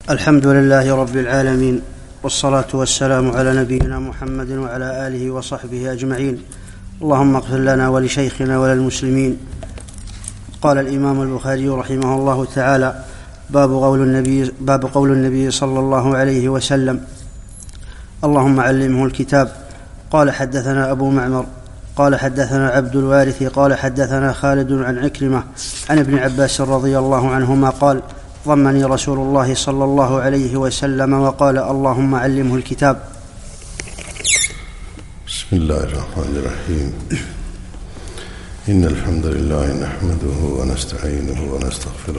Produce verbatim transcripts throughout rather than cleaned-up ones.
الحمد لله رب العالمين، والصلاة والسلام على نبينا محمد وعلى آله وصحبه أجمعين. اللهم اغفر لنا ولشيخنا وللمسلمين. قال الإمام البخاري رحمه الله تعالى: باب قول النبي, باب قول النبي صلى الله عليه وسلم: اللهم علمه الكتاب. قال حدثنا أبو معمر قال حدثنا عبد الوارث قال حدثنا خالد عن عكرمة عن ابن عباس رضي الله عنهما قال: ضمني رسول الله صلى الله عليه وسلم وقال: اللهم علمه الكتاب. بسم الله الرحمن الرحيم. إن الحمد لله نحمده ونستعينه ونستغفره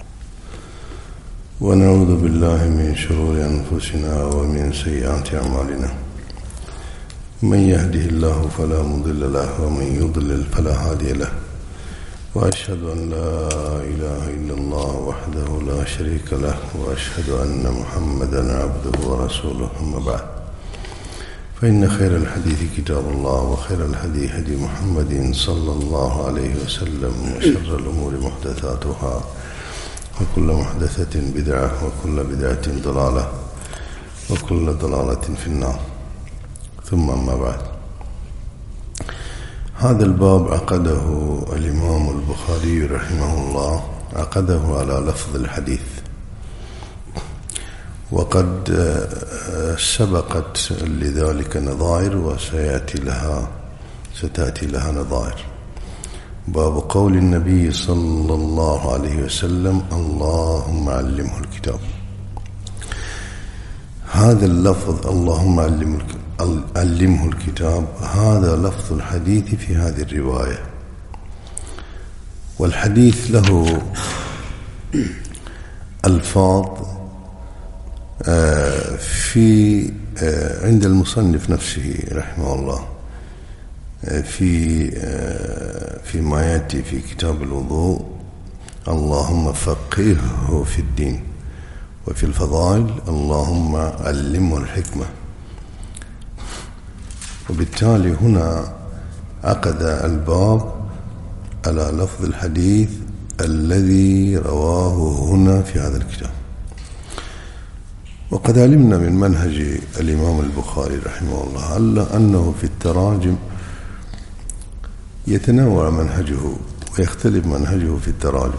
ونعوذ بالله من شرور أنفسنا ومن سيئات أعمالنا. من يهده الله فلا مضل له ومن يضلل فلا هادي له، وأشهد أن لا إله إلا الله وحده لا شريك له، وأشهد أن محمدا عبده ورسوله. أما بعد، فإن خير الحديث كتاب الله، وخير الهدي هدي محمد صلى الله عليه وسلم، وشر الأمور محدثاتها، وكل محدثة بدعة، وكل بدعة ضلالة، وكل ضلالة في النار. ثم أما بعد، هذا الباب عقده الإمام البخاري رحمه الله، عقده على لفظ الحديث، وقد سبقت لذلك نظائر وسيأتي لها ستأتي لها نظائر. باب قول النبي صلى الله عليه وسلم: اللهم علمه الكتاب. هذا اللفظ اللهم علمه الكتاب علمه الكتاب هذا لفظ الحديث في هذه الرواية، والحديث له ألفاظ في عند المصنف نفسه رحمه الله في فيما يأتي في كتاب الوضوء: اللهم فقهه في الدين. وفي الفضائل: اللهم علمه الحكمة. وبالتالي هنا عقد الباب على لفظ الحديث الذي رواه هنا في هذا الكتاب. وقد علمنا من منهج الإمام البخاري رحمه الله أنه في التراجم يتنوع منهجه ويختلف منهجه في التراجم.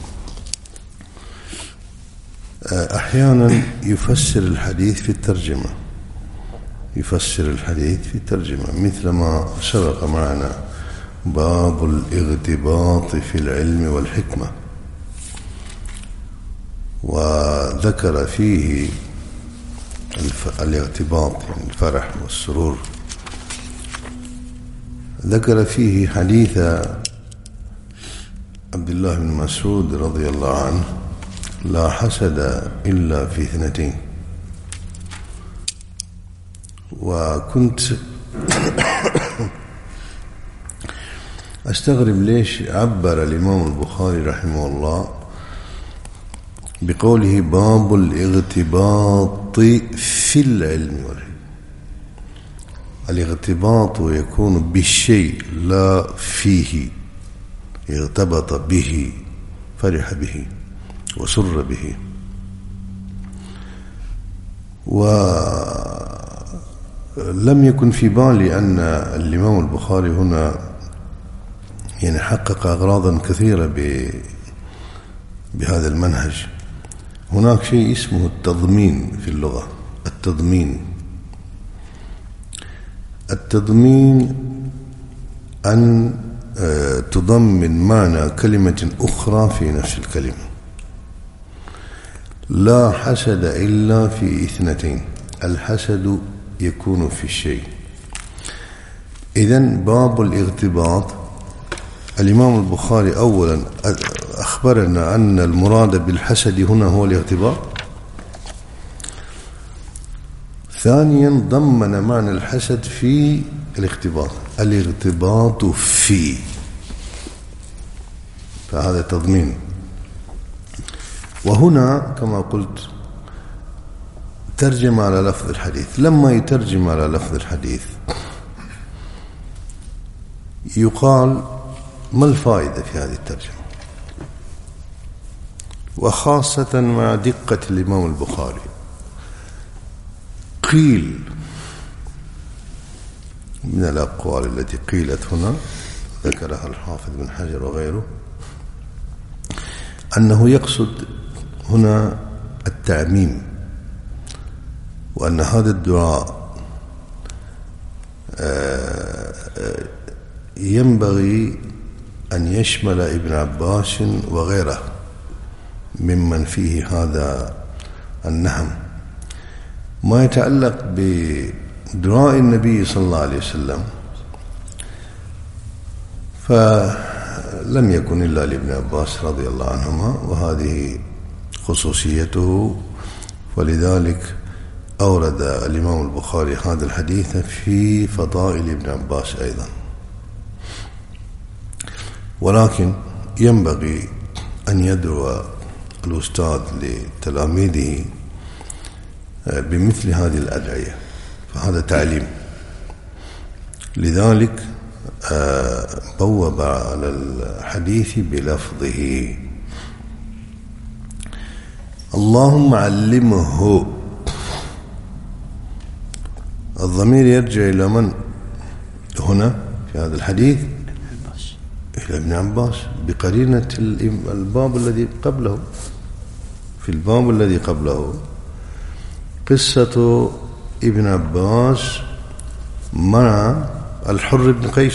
أحيانا يفسر الحديث في الترجمة يفسر الحديث في الترجمة مثل ما سبق معنا: باب الاغتباط في العلم والحكمة، وذكر فيه الاغتباط يعني الفرح والسرور. ذكر فيه حديث عبد الله بن مسعود رضي الله عنه: لا حسد إلا في اثنتين. وكنت أستغرب ليش عبر الإمام البخاري رحمه الله بقوله باب الاغتباط في العلم والحكمة. الاغتباط يكون بالشيء لا فيه، اغتبط به، فرح به وسر به. ولم يكن في بالي أن الإمام البخاري هنا يعني حقق أغراضا كثيرة بهذا المنهج. هناك شيء اسمه التضمين في اللغة. التضمين التضمين أن تضمن معنى كلمة أخرى في نفس الكلمة. لا حسد إلا في اثنتين. الحسد يكون في الشيء. إذن باب الاغتباط، الإمام البخاري أولا أخبرنا أن المراد بالحسد هنا هو الاغتباط. ثانيا ضمن معنى الحسد في الاغتباط، الاغتباط فيه، فهذا تضمين. وهنا كما قلت ترجم على لفظ الحديث. لما يترجم على لفظ الحديث يقال: ما الفائدة في هذه الترجمة؟ وخاصة مع دقة الإمام البخاري. قيل من الأقوال التي قيلت هنا ذكرها الحافظ بن حجر وغيره أنه يقصد هنا التعميم، وأن هذا الدعاء ينبغي أن يشمل ابن عباس وغيره ممن فيه هذا النهم. ما يتعلق بدعاء النبي صلى الله عليه وسلم فلم يكن إلا لابن عباس رضي الله عنهما، وهذه خصوصيته، ولذلك أورد الإمام البخاري هذا الحديث في فضائل ابن عباس أيضا. ولكن ينبغي أن يدعو الأستاذ لتلاميذه بمثل هذه الأدعية، فهذا تعليم. لذلك بوب على الحديث بلفظه. اللهم علمه، الضمير يرجع إلى من هنا في هذا الحديث؟ إلى ابن عباس، بقرينة الباب الذي قبله. في الباب الذي قبله قصة ابن عباس مع الحر بن قيس.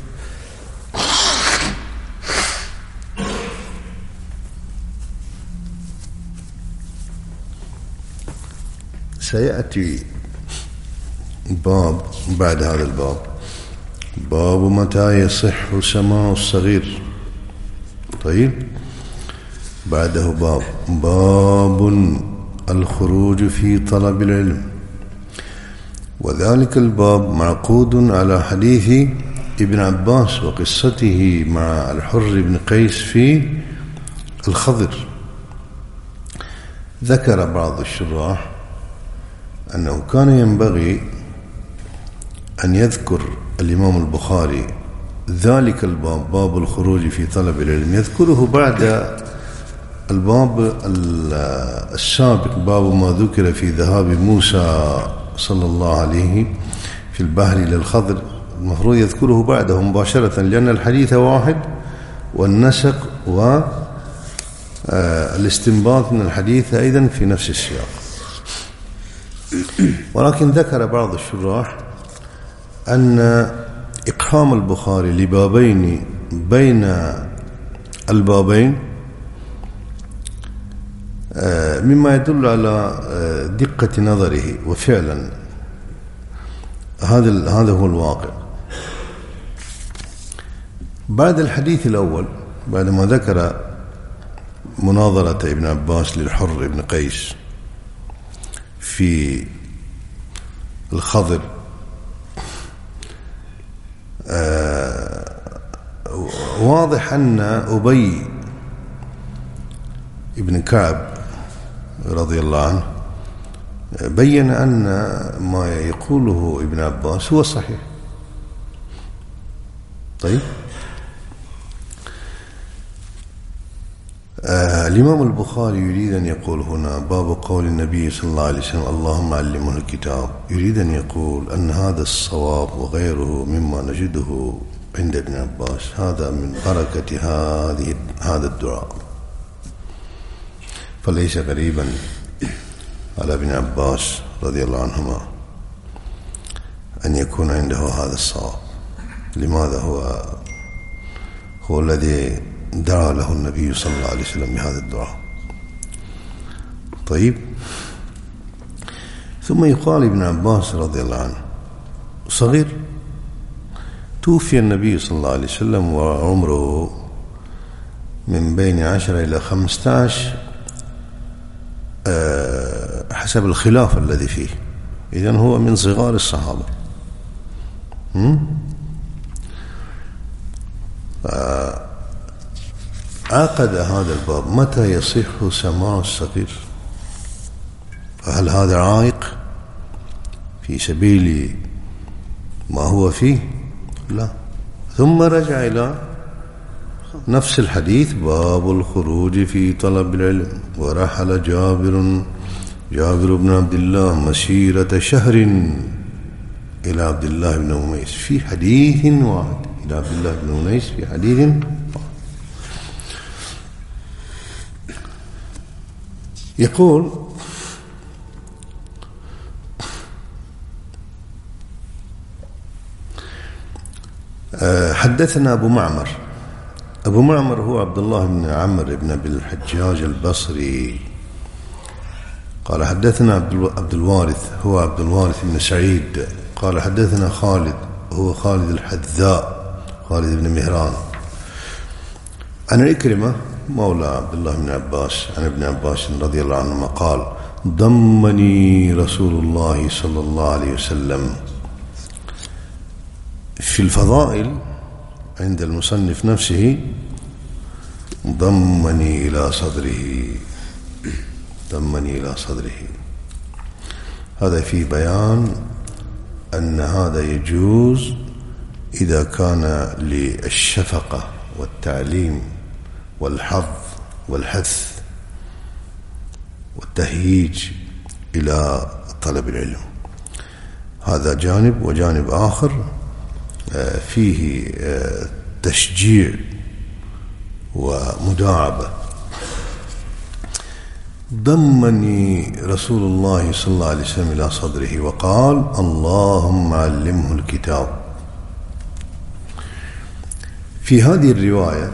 سيأتي باب بعد هذا الباب، باب متى يصح سماع الصغير. طيب، بعده باب باب الخروج في طلب العلم، وذلك الباب معقود على حديث ابن عباس وقصته مع الحر بن قيس في الخضر. ذكر بعض الشراح أنه كان ينبغي أن يذكر الإمام البخاري ذلك الباب، باب الخروج في طلب العلم، يذكره بعد الباب السابق، باب ما ذكر في ذهاب موسى صلى الله عليه في البحر إلى الخضر. المفروض يذكره بعده مباشرة، لأن الحديث واحد، والنسق والاستنباط من الحديث أيضا في نفس السياق. ولكن ذكر بعض الشراح أن إقحام البخاري لبابين بين البابين مما يدل على دقة نظره، وفعلا هذا هذا هو الواقع. بعد الحديث الأول، بعدما ذكر مناظرة ابن عباس للحر بن قيس في الخضر، واضح أن أبي ابن كعب رضي الله عنه بين أن ما يقوله ابن عباس هو صحيح. طيب، آه الإمام البخاري يريد أن يقول هنا باب قول النبي صلى الله عليه وسلم اللهم علمه الكتاب، يريد أن يقول أن هذا الصواب وغيره مما نجده عند ابن عباس هذا من بركة هذه هذا الدعاء، فليس غريبا على ابن عباس رضي الله عنهما أن يكون عنده هذا الصواب. لماذا؟ هو هو الذي دعا له النبي صلى الله عليه وسلم بهذا الدعاء. طيب، ثم يقال ابن عباس رضي الله عنه صغير، توفي النبي صلى الله عليه وسلم وعمره من بين عشرة إلى خمسة عشر حسب الخلاف الذي فيه، إذن هو من صغار الصحابة. عقد هذا الباب متى يصح سماع الصغير، فهل هذا عائق في سبيل ما هو فيه؟ لا. ثم رجع إلى نفس الحديث باب الخروج في طلب العلم. ورحل جابر جابر بن عبد الله مسيرة شهر إلى عبد الله بن أنيس في حديث واحد. إلى عبد الله بن أنيس في حديث واحد. يقول حدثنا أبو معمر. أبو معمر هو عبد الله بن عمرو بن أبي الحجاج البصري. قال حدثنا عبد الوارث هو عبد الوارث بن سعيد. قال حدثنا خالد هو خالد الحذاء خالد بن مهران عن إكرمة مولى عبد الله بن عباس عن ابن عباس رضي الله عنهما قال ضمني رسول الله صلى الله عليه وسلم. في الفضائل عند المصنف نفسه ضمني إلى صدره ضمني إلى صدره. هذا في بيان أن هذا يجوز إذا كان للشفقة والتعليم والحظ والحث والتهييج إلى طلب العلم. هذا جانب. وجانب آخر فيه تشجيع ومداعبة. ضمني رسول الله صلى الله عليه وسلم إلى صدره وقال اللهم علمه الكتاب. في هذه الرواية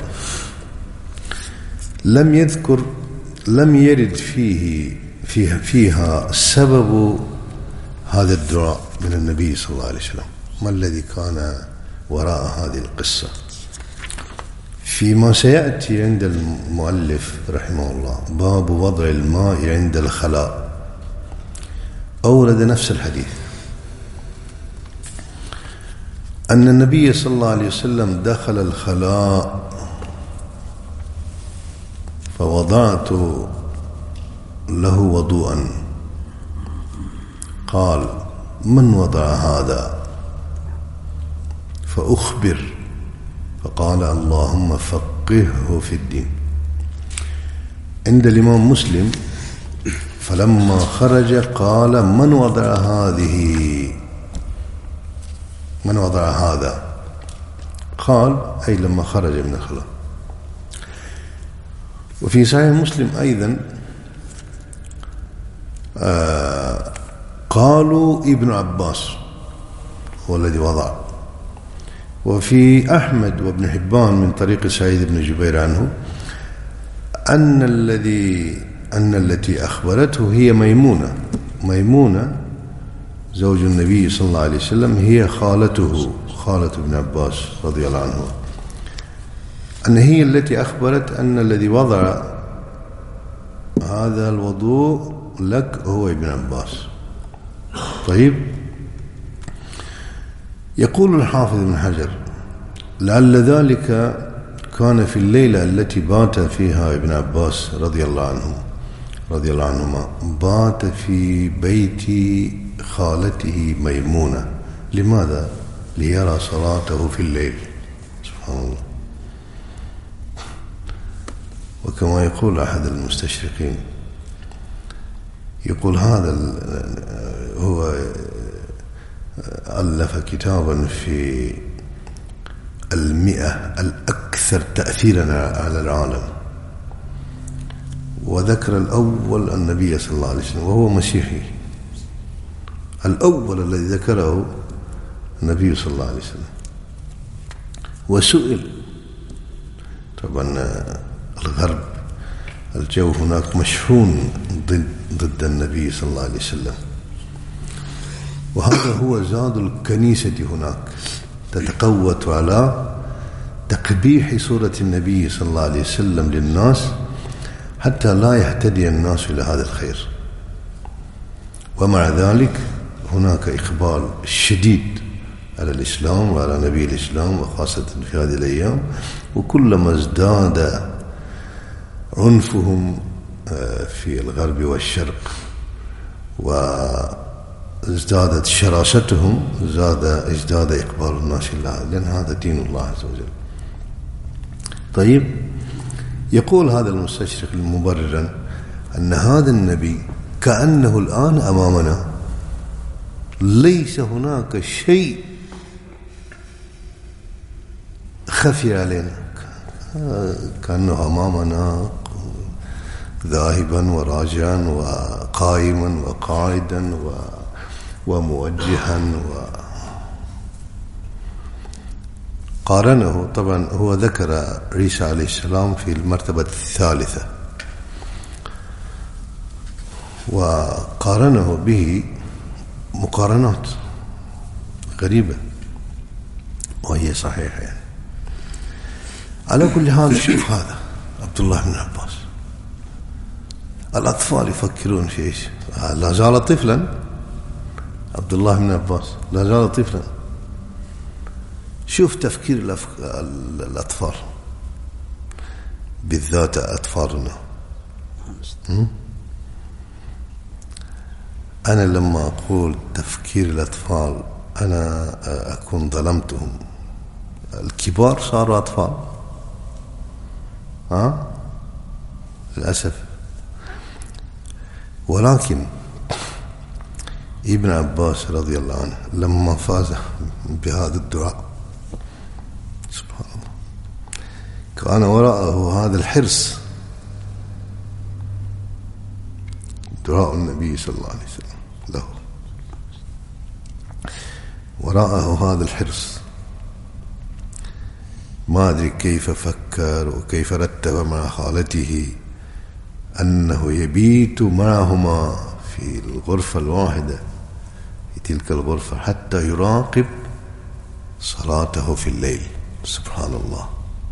لم يذكر لم يرد فيه فيها, فيها سبب هذا الدعاء من النبي صلى الله عليه وسلم. ما الذي كان وراء هذه القصة؟ فيما سيأتي عند المؤلف رحمه الله باب وضع الماء عند الخلاء أورد نفس الحديث أن النبي صلى الله عليه وسلم دخل الخلاء فوضعت له وضوءا. قال من وضع هذا؟ فأخبر فقال اللهم فقهه في الدين. عند الإمام مسلم فلما خرج قال من وضع هذه من وضع هذا؟ قال أي لما خرج من الخلاء. وفي صحيح مسلم أيضا آه قالوا ابن عباس هو الذي وضع. وفي أحمد وابن حبان من طريق سعيد بن جبير عنه أن الذي أن التي أخبرته هي ميمونة ميمونة زوج النبي صلى الله عليه وسلم هي خالته خالة ابن عباس رضي الله عنه أن هي التي أخبرت أن الذي وضع هذا الوضوء لك هو ابن عباس. طيب. يقول الحافظ ابن حجر لعل ذلك كان في الليلة التي بات فيها ابن عباس رضي الله عنه رضي الله عنهما بات في بيت خالته ميمونة. لماذا؟ ليرى صلاته في الليل. سبحان الله. وكما يقول أحد المستشرقين يقول هذا هو ألف كتابا في المئة الأكثر تأثيرا على العالم وذكر الأول النبي صلى الله عليه وسلم وهو مسيحي. الأول الذي ذكره النبي صلى الله عليه وسلم. وسئل طبعا الغرب الجو هناك مشحون ضد ضد النبي صلى الله عليه وسلم وهذا هو زاد الكنيسة هناك تتقوت على تقبيح صورة النبي صلى الله عليه وسلم للناس حتى لا يهتدي الناس إلى هذا الخير. ومع ذلك هناك إقبال شديد على الإسلام وعلى نبي الإسلام وخاصة في هذه الأيام. وكلما ازداد عنفهم في الغرب والشرق وازدادت شراستهم زاد ازداد إقبال الناس لله لأن هذا دين الله عز وجل. طيب، يقول هذا المستشرق المبررا أن هذا النبي كأنه الآن أمامنا، ليس هناك شيء خفي علينا، كأنه أمامنا ذاهبا وراجعا وقائما وقاعدا وموجها و قارنه. طبعا هو ذكر عيسى عليه السلام في المرتبة الثالثة، وقارنه به مقارنات غريبة وهي صحيحة يعني. على كل حال، شوف هذا عبد الله بن عباس، الأطفال يفكرون في إيش؟ لا زال طفلا عبد الله بن عباس، لا زال طفلا. شوف تفكير الأطفال، بالذات أطفالنا. أنا لما أقول تفكير الأطفال أنا أكون ظلمتهم. الكبار صاروا أطفال، ها للأسف. ولكن ابن عباس رضي الله عنه لما فاز بهذا الدعاء، سبحان الله، كان وراءه هذا الحرص، دعاء النبي صلى الله عليه وسلم له، وراءه هذا الحرص. ما أدري كيف فكر وكيف رتب مع خالته أنه يبيت معهما في الغرفة الواحدة، في تلك الغرفة، حتى يراقب صلاته في الليل. سبحان الله.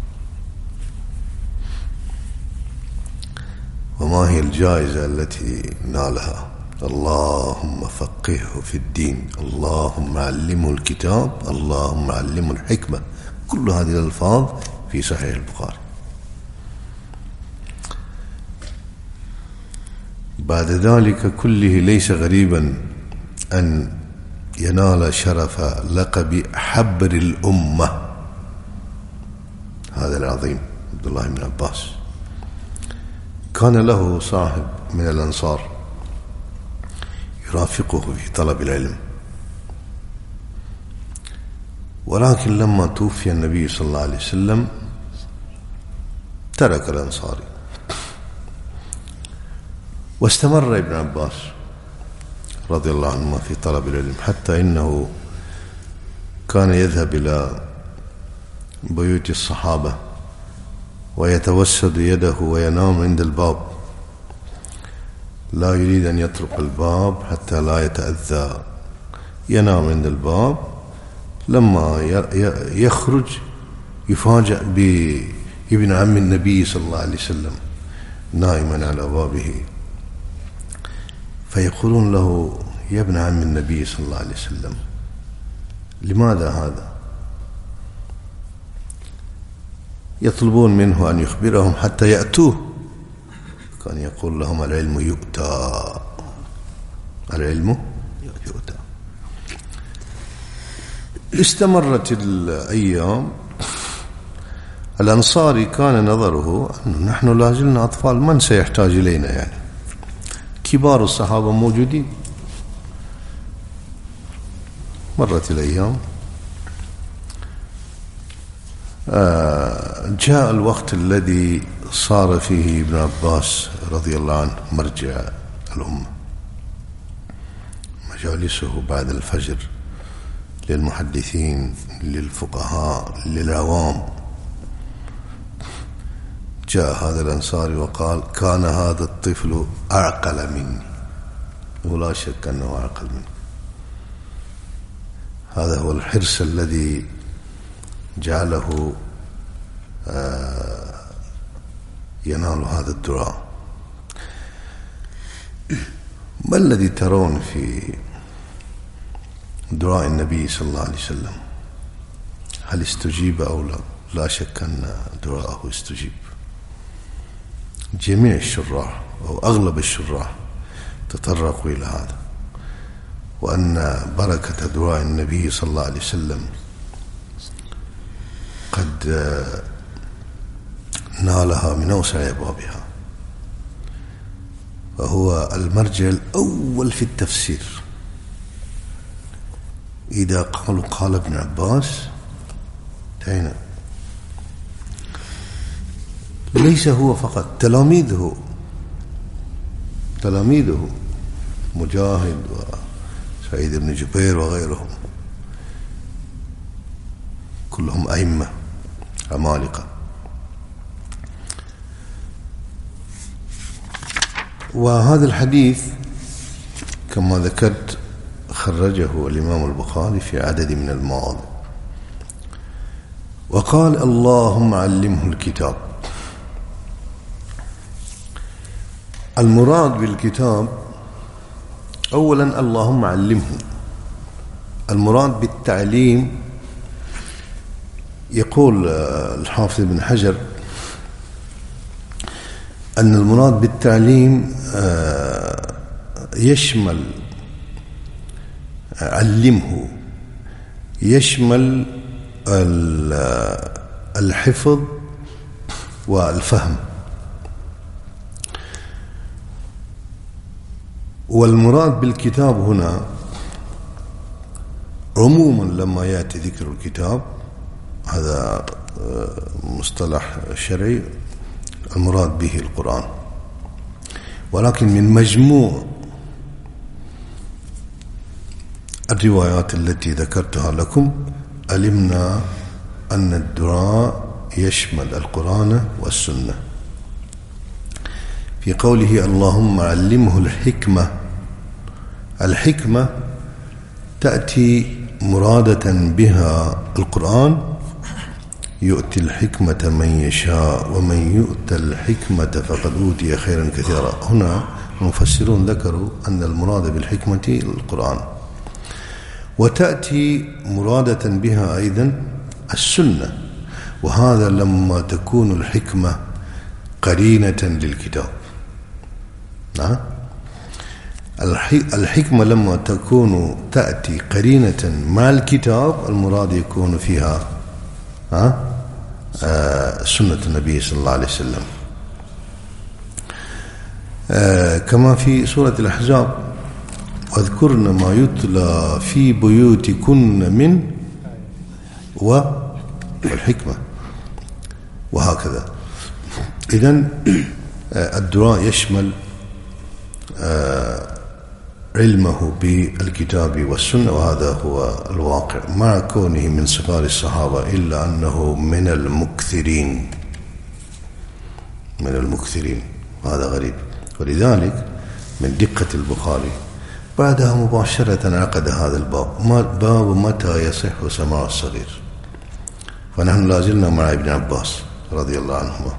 وما هي الجائزة التي نالها؟ اللهم فقهه في الدين، اللهم علمه الكتاب، اللهم علمه الحكمة. كل هذه الألفاظ في صحيح البخاري. بعد ذلك كله ليس غريبا أن ينال شرف لقب حبر الأمة هذا العظيم عبد الله بن عباس. كان له صاحب من الأنصار يرافقه في طلب العلم، ولكن لما توفي النبي صلى الله عليه وسلم ترك الأنصاري، واستمر ابن عباس رضي الله عنهما في طلب العلم، حتى إنه كان يذهب إلى بيوت الصحابة ويتوسد يده وينام عند الباب، لا يريد أن يطرق الباب حتى لا يتأذى، ينام عند الباب. لما يخرج يفاجأ بابن عم النبي صلى الله عليه وسلم نائما على بابه، فيقولون له: يا ابن عم النبي صلى الله عليه وسلم، لماذا هذا؟ يطلبون منه أن يخبرهم حتى يأتوه. كان يقول لهم: العلم يؤتى، العلم يؤتى. استمرت الأيام. الأنصاري كان نظره أنه نحن لازلنا أطفال، من سيحتاج إلينا يعني؟ كبار الصحابة موجودين. مرت الأيام، آه جاء الوقت الذي صار فيه ابن عباس رضي الله عنه مرجع الأمة، مجالسه بعد الفجر للمحدثين، للفقهاء، للعوام. جاء هذا الأنصاري وقال: كان هذا الطفل أعقل مني، ولا شك أنه أعقل مني. هذا هو الحرص الذي جعله ينال هذا الدعاء. ما الذي ترون في دعاء النبي صلى الله عليه وسلم؟ هل استجيب أو لا؟ لا شك أن دعاءه استجيب. جميع الشراح أو أغلب الشراح تطرقوا إلى هذا، وأن بركة دعاء النبي صلى الله عليه وسلم قد نالها من أوسع أبوابها، فهو المرجع الأول في التفسير. إذا قالوا قال ابن عباس هنا ليس هو فقط، تلاميذه تلاميذه مجاهد وسعيد بن جبير وغيرهم كلهم أئمة عمالقة. وهذا الحديث كما ذكرت خرجه الإمام البخاري في عدد من المواضع، وقال اللهم علمه الكتاب. المراد بالكتاب أولا اللهم علمه. المراد بالتعليم يقول الحافظ ابن حجر أن المراد بالتعليم يشمل علمه يشمل الحفظ والفهم. والمراد بالكتاب هنا عموما لما يأتي ذكر الكتاب، هذا مصطلح شرعي، المراد به القرآن، ولكن من مجموع الروايات التي ذكرتها لكم علمنا أن الدعاء يشمل القرآن والسنة. في قوله اللهم علمه الحكمة، الحكمة تأتي مرادة بها القرآن يؤتي الحكمة من يشاء ومن يؤت الحكمة فقد أوتي خيرا كثيرا. هنا المفسرون ذكروا أن المراد بالحكمة القرآن، وتأتي مرادة بها أيضا السنة، وهذا لما تكون الحكمة قرينة للكتاب. نعم، الحكمة لما تكون تأتي قرينة مع الكتاب المراد يكون فيها ها آه سنة النبي صلى الله عليه وسلم. آه كما في سورة الأحزاب واذكرن ما يتلى في بيوتكن من والحكمة، وهكذا. إذن آه الدعاء يشمل آه علمه بالكتاب والسنة، وهذا هو الواقع مع كونه من صغار الصحابة، إلا أنه من المكثرين من المكثرين هذا غريب. ولذلك من دقة البخاري بعدها مباشرة عقد هذا الباب، باب متى يصح سماع الصغير. فنحن لازلنا مع ابن عباس رضي الله عنهما.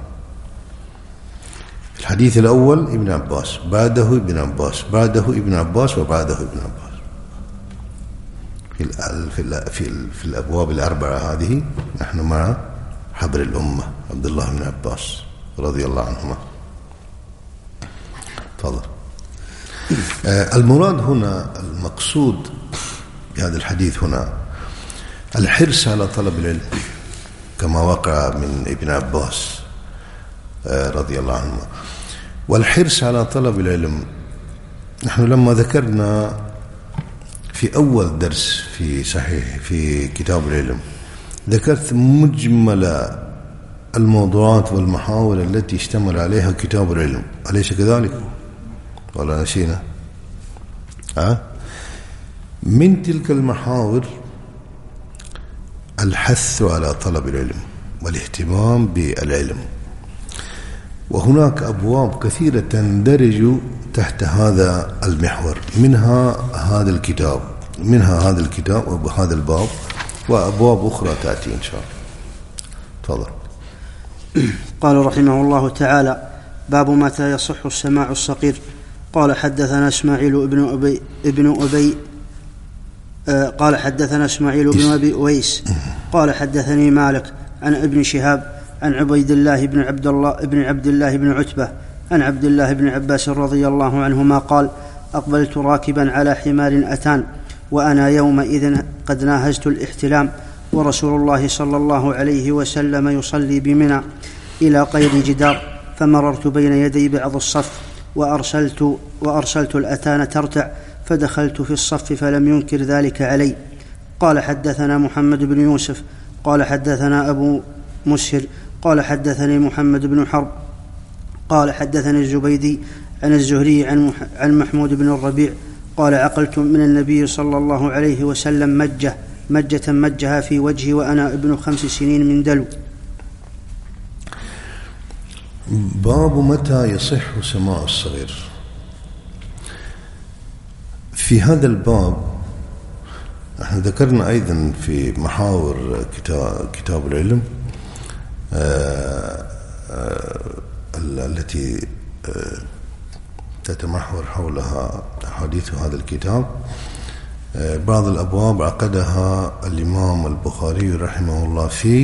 الحديث الأول ابن عباس، بعده ابن عباس، بعده ابن عباس، وبعده ابن عباس. في في في, في الأبواب الأربعة هذه نحن مع حبر الأمة عبد الله بن عباس رضي الله عنهما. تفضل. آه المراد هنا، المقصود بهذا الحديث هنا الحرص على طلب العلم كما وقع من ابن عباس آه رضي الله عنهما. والحرص على طلب العلم، نحن لما ذكرنا في أول درس في صحيح في كتاب العلم ذكرت مجمل الموضوعات والمحاور التي اشتمل عليها كتاب العلم، أليس كذلك؟ ولا نسينا؟ أه؟ من تلك المحاور الحث على طلب العلم والاهتمام بالعلم، وهناك أبواب كثيرة تندرج تحت هذا المحور، منها هذا الكتاب منها هذا الكتاب وهذا الباب، وأبواب أخرى تأتي إن شاء الله. تفضل. قال رحمه الله تعالى: باب متى يصح السماع الصغير. قال حدثنا إسماعيل بن أبي ابن أبي آه قال حدثنا إسماعيل بن أبي أويس قال حدثني مالك عن ابن شهاب عن عبيد الله بن عبد الله بن عبد الله بن عتبة عن عبد الله بن عباس رضي الله عنهما قال: أقبلت راكبا على حمار أتان، وأنا يومئذ قد ناهزت الاحتلام، ورسول الله صلى الله عليه وسلم يصلي بمنى، إلى قيد جدار، فمررت بين يدي بعض الصف وأرسلت, وأرسلت الأتان ترتع، فدخلت في الصف فلم ينكر ذلك علي. قال حدثنا محمد بن يوسف قال حدثنا أبو مسهر قال حدثني محمد بن حرب قال حدثني الزبيدي عن الزهري عن محمود بن الربيع قال عقلت من النبي صلى الله عليه وسلم مجة مجة مجها في وجهي وأنا ابن خمس سنين من دلو. باب متى يصح سماع الصغير. في هذا الباب احنا ذكرنا أيضا في محاور كتاب, كتاب العلم آآ آآ التي تتمحور حولها أحاديث هذا الكتاب، بعض الأبواب عقدها الإمام البخاري رحمه الله في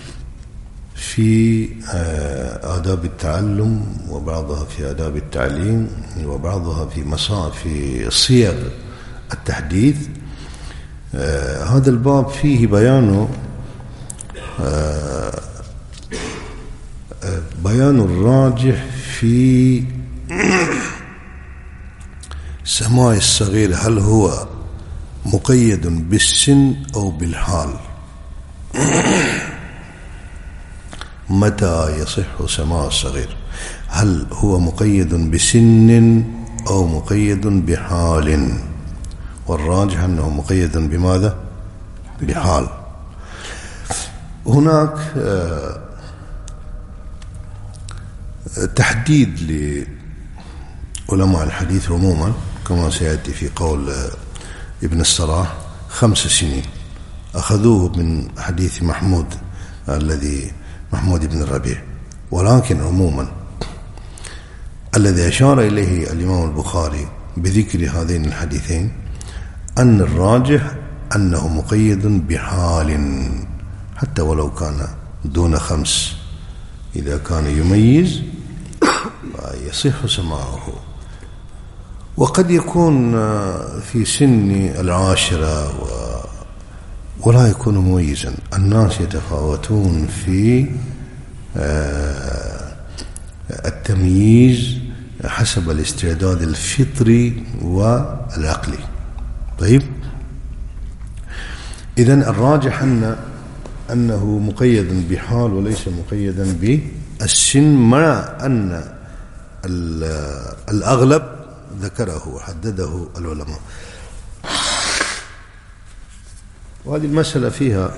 في آداب التعلم، وبعضها في آداب التعليم، وبعضها في مساء في صيغ التحديث. هذا الباب فيه بيان بيان الراجح في سماع الصغير، هل هو مقيد بالسن أو بالحال؟ متى يصح سماع الصغير؟ هل هو مقيد بسن أو مقيد بحال؟ والراجح أنه مقيد بماذا؟ بحال. هناك تحديد لعلماء الحديث عموما كما سيأتي في قول ابن الصلاح خمس سنين، أخذوه من حديث محمود الذي محمود بن الربيع، ولكن عموما الذي أشار إليه الإمام البخاري بذكر هذين الحديثين أن الراجح أنه مقيد بحال، حتى ولو كان دون خمس، إذا كان يميز يصح سماعه. وقد يكون في سن العاشرة ولا يكون مميزا. الناس يتفاوتون في التمييز حسب الاستعداد الفطري والعقلي. طيب، إذن الراجح أن أنه مقيد بحال وليس مقيدا بالسن، مع أن الأغلب ذكره وحدده العلماء. وهذه المسألة فيها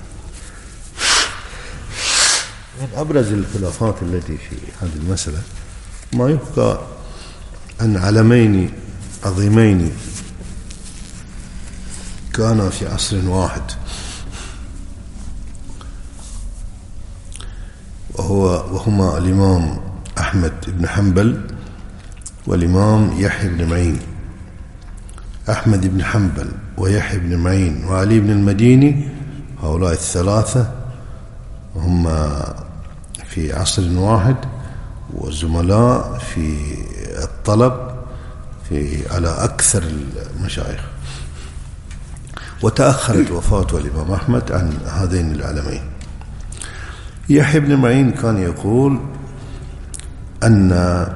من أبرز الخلافات التي في هذه المسألة ما يحكى أن علمين عظيمين كانا في عصر واحد، وهو وهما الإمام أحمد بن حنبل والإمام يحيى بن معين. أحمد بن حنبل ويحيى بن معين وعلي بن المديني، هؤلاء الثلاثة هم في عصر واحد وزملاء في الطلب في على أكثر المشايخ. وتأخرت وفاة الإمام أحمد عن هذين العلمين. يحيى بن معين كان يقول أن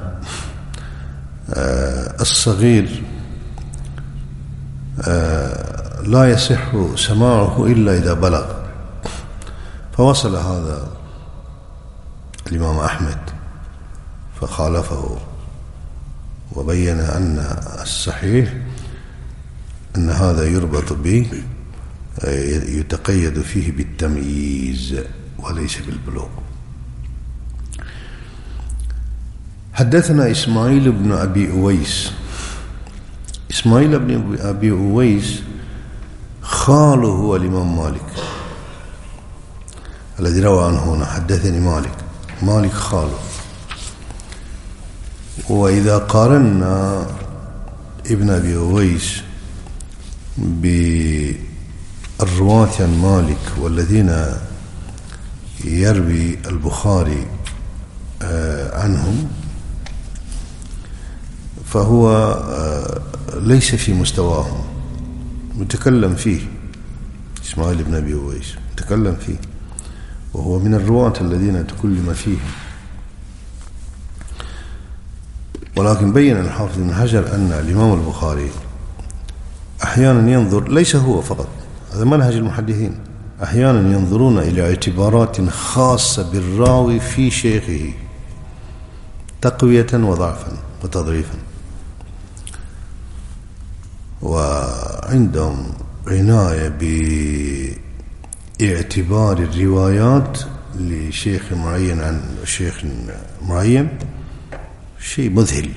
الصغير لا يصح سماعه إلا إذا بلغ، فوصل هذا الإمام أحمد فخالفه وبين أن الصحيح أن هذا يربط به يتقيد فيه بالتمييز وليس بالبلوغ. حدثنا إسماعيل بن أبي أويس. إسماعيل بن أبي أويس خاله هو الإمام مالك الذي روى عنه هنا. حدثني مالك، مالك خاله. وإذا قارنا ابن أبي أويس بالرواة عن مالك والذين يروي البخاري عنهم، فهو ليس في مستواهم، متكلم فيه. إسماعيل بن أبي أويس متكلم فيه، وهو من الرواة الذين تكلم فيهم. ولكن بين الحافظ بن حجر أن الإمام البخاري أحيانا ينظر، ليس هو فقط، هذا منهج المحدثين، أحيانا ينظرون إلى اعتبارات خاصة بالراوي في شيخه تقوية وضعفا وتضعيفا، وعندهم عناية باعتبار الروايات لشيخ معين عن شيخ معين شيء مذهل.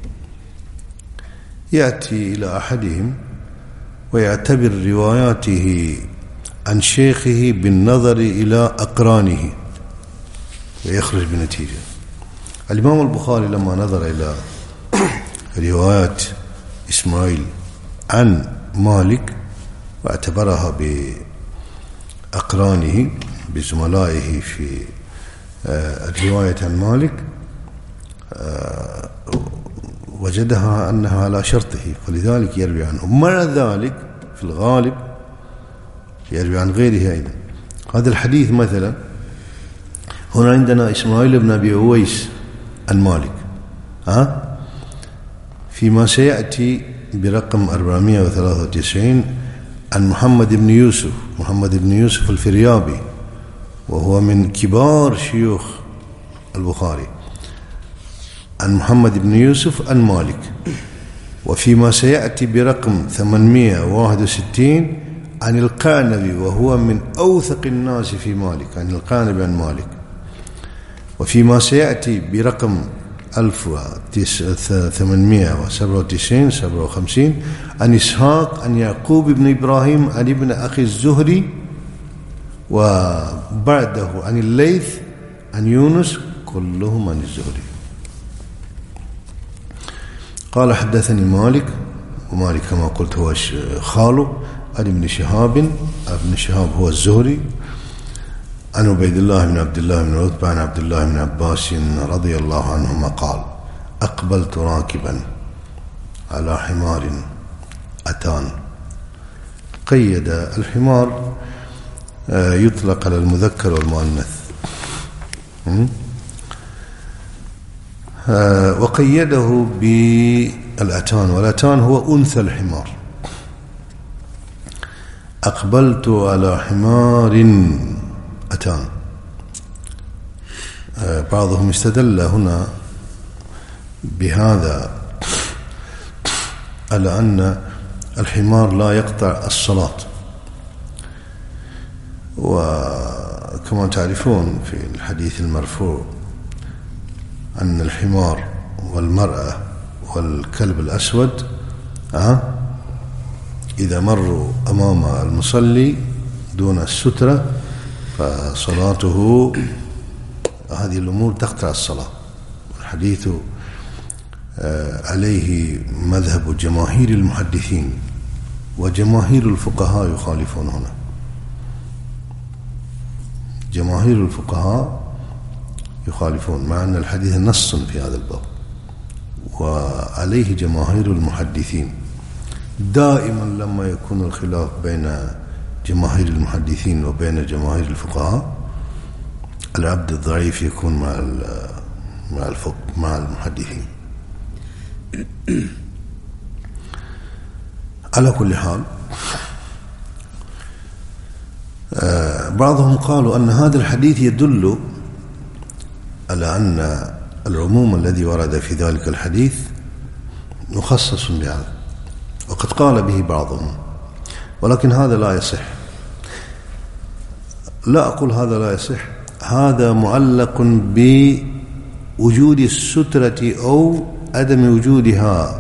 يأتي إلى أحدهم ويعتبر رواياته عن شيخه بالنظر إلى أقرانه ويخرج بنتيجة. الإمام البخاري لما نظر إلى روايات إسماعيل عن مالك واعتبرها بأقرانه بزملائه في الرواية عن مالك وجدها أنها على شرطه، فلذلك يروي عنه. مع ذلك في الغالب يروي عن غيره أيضا. هذا الحديث مثلا هنا عندنا إسماعيل بن أبي أويس عن مالك، ها فيما سيأتي برقم أربعمائة وثلاثة وتسعين عن محمد بن يوسف محمد بن يوسف الفريابي، وهو من كبار شيوخ البخاري، عن محمد بن يوسف عن مالك. وفيما سيأتي برقم ثمانمائة وواحد وستين عن القعنبي، وهو من أوثق الناس في مالك، عن القعنبي عن مالك. وفيما سيأتي برقم ألف وثمانمائة وسبعة وتسعين سبعة وخمسين عن إسحاق عن يعقوب بن إبراهيم عن ابن أخي الزهري، وبعده عن الليث عن يونس، كلهم عن الزهري. قال حدثني مالك، ومالك كما قلت هو خاله، عن ابن شهاب، ابن شهاب هو الزهري، عن عبيد الله بن عبد الله بن عتبة عن عبد الله بن عباس رضي الله عنهما قال: أقبلت راكبا على حمار أتان. قيد الحمار يطلق على المذكر والمؤنث، وقيده بالأتان، والأتان هو أنثى الحمار. أقبلت على حمار أتان. بعضهم استدل هنا بهذا على أن الحمار لا يقطع الصلاة، وكما تعرفون في الحديث المرفوع أن الحمار والمرأة والكلب الأسود إذا مروا أمام المصلي دون السترة فصلاته، هذه الأمور تقطع الصلاة. الحديث عليه مذهب جماهير المحدثين، وجماهير الفقهاء يخالفون هنا. جماهير الفقهاء يخالفون، مع أن الحديث نص في هذا الباب، وعليه جماهير المحدثين. دائما لما يكون الخلاف بين جماهير المحدثين وبين جماهير الفقهاء، العبد الضعيف يكون مع مع الفقه مع المحدثين. على كل حال، بعضهم قالوا أن هذا الحديث يدل على أن العموم الذي ورد في ذلك الحديث مخصص بهذا، وقد قال به بعضهم، ولكن هذا لا يصح. لا أقول هذا لا يصح، هذا معلق بوجود السترة أو عدم وجودها،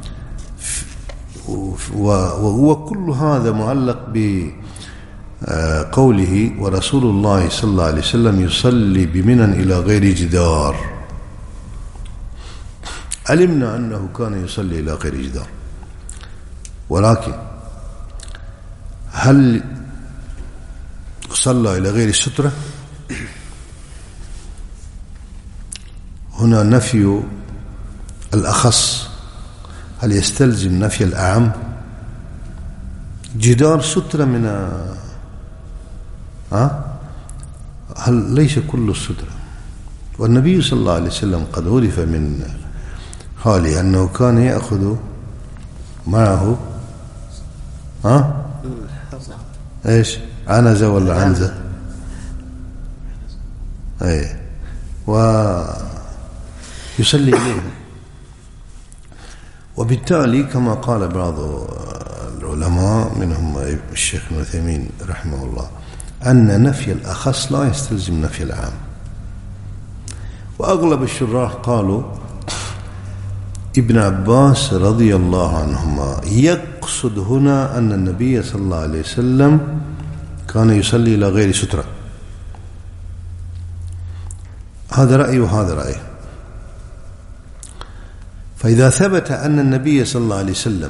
وكل هذا معلق بقوله: ورسول الله صلى الله عليه وسلم يصلي بمنى إلى غير جدار. علمنا أنه كان يصلي إلى غير جدار، ولكن هل صلى إلى غير السترة؟ هنا نفي الأخص، هل يستلزم نفي الأعم؟ جدار سترة من ها؟ هل ليس كل السترة. والنبي صلى الله عليه وسلم قد عرف من حاله أنه كان يأخذ معه ها ايش عنزة ولا عنزة اي ويصلي إليه. وبالتالي كما قال بعض العلماء منهم الشيخ ابن عثيمين رحمه الله أن نفي الأخص لا يستلزم نفي العام. وأغلب الشراح قالوا ابن عباس رضي الله عنهما يقصد هنا أن النبي صلى الله عليه وسلم كان يصلي إلى غير سترة. هذا رأي وهذا رأي. فإذا ثبت أن النبي صلى الله عليه وسلم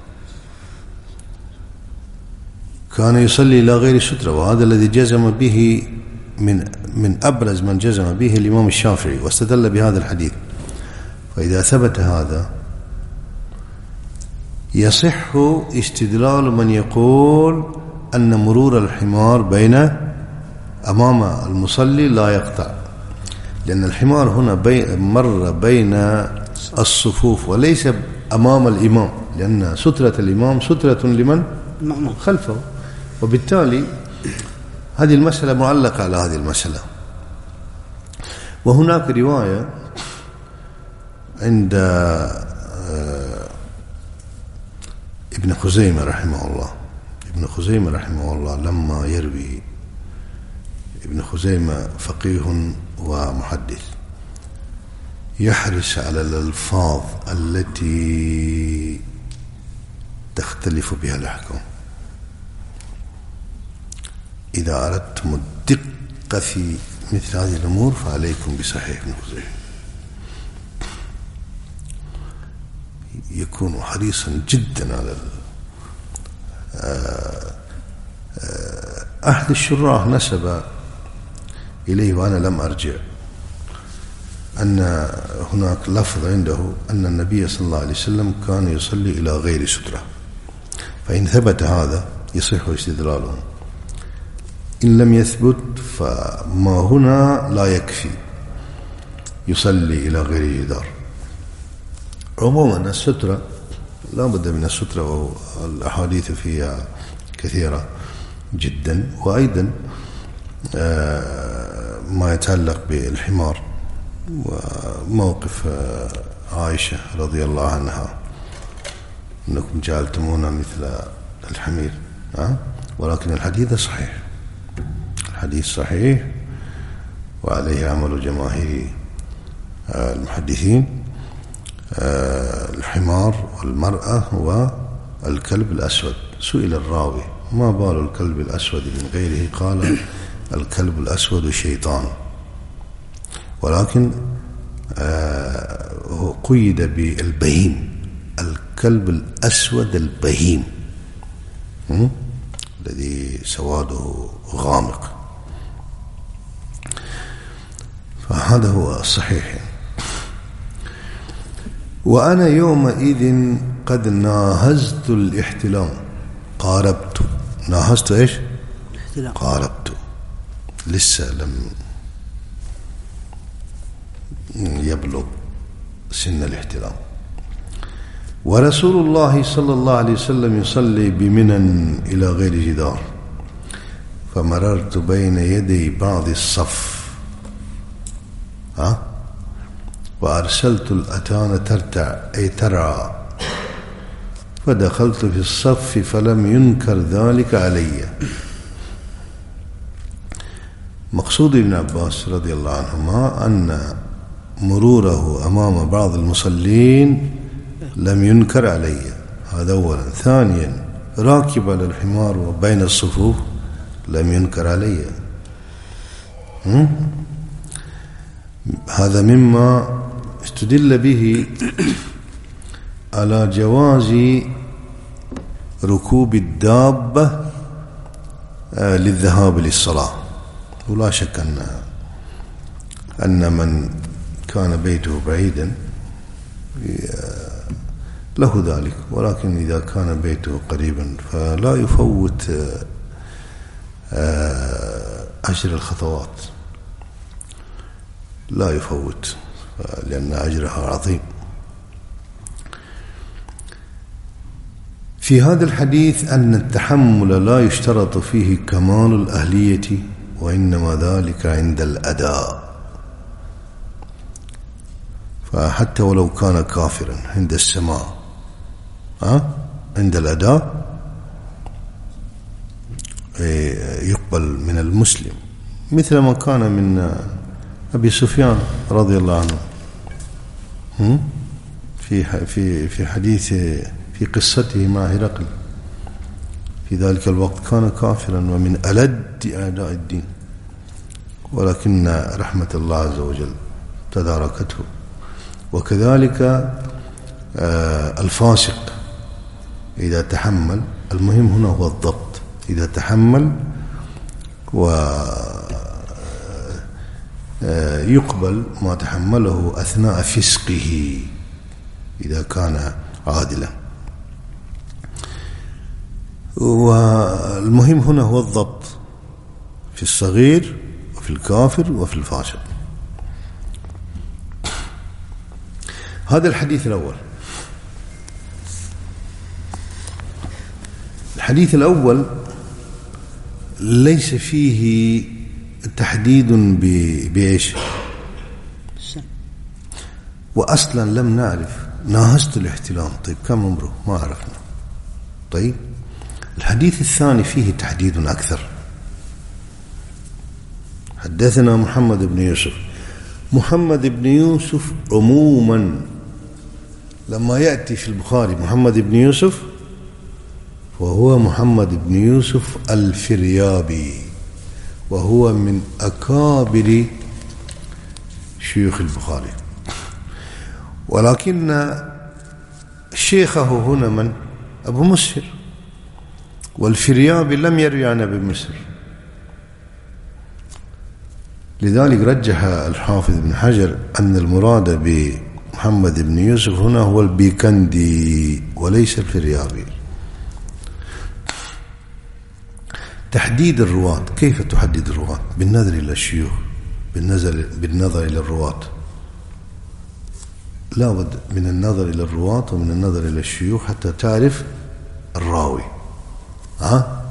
كان يصلي إلى غير سترة، وهذا الذي جزم به من من أبرز من جزم به الإمام الشافعي واستدل بهذا الحديث، فإذا ثبت هذا يصح استدلال من يقول أن مرور الحمار بين أمام المصلي لا يقطع، لأن الحمار هنا بي مر بين الصفوف وليس أمام الإمام، لأن سترة الإمام سترة لمن خلفه. وبالتالي هذه المسألة معلقة على هذه المسألة. وهناك رواية عند ابن خزيمة رحمه الله، ابن خزيمة رحمه الله لما يروي، ابن خزيمة فقيه ومحدث يحرص على الألفاظ التي تختلف بها الأحكام. إذا أردتم الدقة في مثل هذه الأمور فعليكم بصحيح ابن خزيمة، يكون حريصا جدا على أحد الشراح نسب إليه وأنا لم أرجع أن هناك لفظ عنده أن النبي صلى الله عليه وسلم كان يصلي إلى غير سترة، فإن ثبت هذا يصح استدلاله. إن لم يثبت فما هنا لا يكفي، يصلي إلى غير جدار. عموما السترة لا بد من السترة، والأحاديث فيها كثيرة جدا. وأيضا ما يتعلق بالحمار وموقف عائشة رضي الله عنها أنكم جعلتمونا مثل الحمير، ولكن الحديث صحيح، الحديث صحيح وعليه عمل جماهير المحدثين. الحمار والمرأة والكلب الأسود. سئل الراوي ما بال الكلب الأسود من غيره؟ قال الكلب الأسود شيطان، ولكن هو قيد بالبهيم، الكلب الأسود البهيم الذي سواده غامق. فهذا هو الصحيح. وأنا يومئذ قد ناهزت الاحتلام، قاربت. ناهزت إيش؟ احتلام. قاربت، لسه لم يبلغ سن الاحتلام. ورسول الله صلى الله عليه وسلم يصلي بمنى إلى غير جدار، فمررت بين يدي بعض الصف ها وأرسلت الأتان ترتع أي ترعى، فدخلت في الصف فلم ينكر ذلك علي. مقصود ابن عباس رضي الله عنهما أن مروره أمام بعض المصلين لم ينكر علي، هذا أولا. ثانيا راكب على الحمار وبين الصفوف لم ينكر علي. هذا مما استدل به على جواز ركوب الدابة للذهاب للصلاة. ولا شك أن أن من كان بيته بعيدا له ذلك، ولكن إذا كان بيته قريبا فلا يفوت عشر الخطوات لا يفوت لأن أجرها عظيم. في هذا الحديث أن التحمل لا يشترط فيه كمال الأهلية، وإنما ذلك عند الأداء. فحتى ولو كان كافرا عند السماع أه؟ عند الأداء يقبل من المسلم، مثل ما كان من أبي سفيان رضي الله عنه في في في حديث في قصته مع هرقل. في ذلك الوقت كان كافرا ومن ألد أعداء الدين، ولكن رحمة الله عز وجل تداركته. وكذلك الفاسق إذا تحمل، المهم هنا هو الضبط، إذا تحمل ويقبل ما تحمله أثناء فسقه إذا كان عادلا. والمهم هنا هو الضبط في الصغير وفي الكافر وفي الفاسق. هذا الحديث الأول. الحديث الأول ليس فيه تحديد بإيش، وأصلا لم نعرف. ناهزت الاحتلام، طيب كم عمره؟ ما عرفنا. طيب الحديث الثاني فيه تحديد أكثر. حدثنا محمد بن يوسف. محمد بن يوسف عموما لما يأتي في البخاري محمد بن يوسف وهو محمد بن يوسف الفريابي، وهو من أكابر شيوخ البخاري، ولكن شيخه هنا من؟ أبو مسهر. والفريابي لم يروي عن أبي مسهر، لذلك رجح الحافظ بن حجر أن المراد بمحمد بن يوسف هنا هو البيكندي وليس الفريابي. تحديد الرواة، كيف تحدد الرواة؟ بالنظر إلى الشيوخ، بالنظر, بالنظر إلى الرواة. لا بد من النظر إلى الرواة ومن النظر إلى الشيوخ حتى تعرف الراوي. ها؟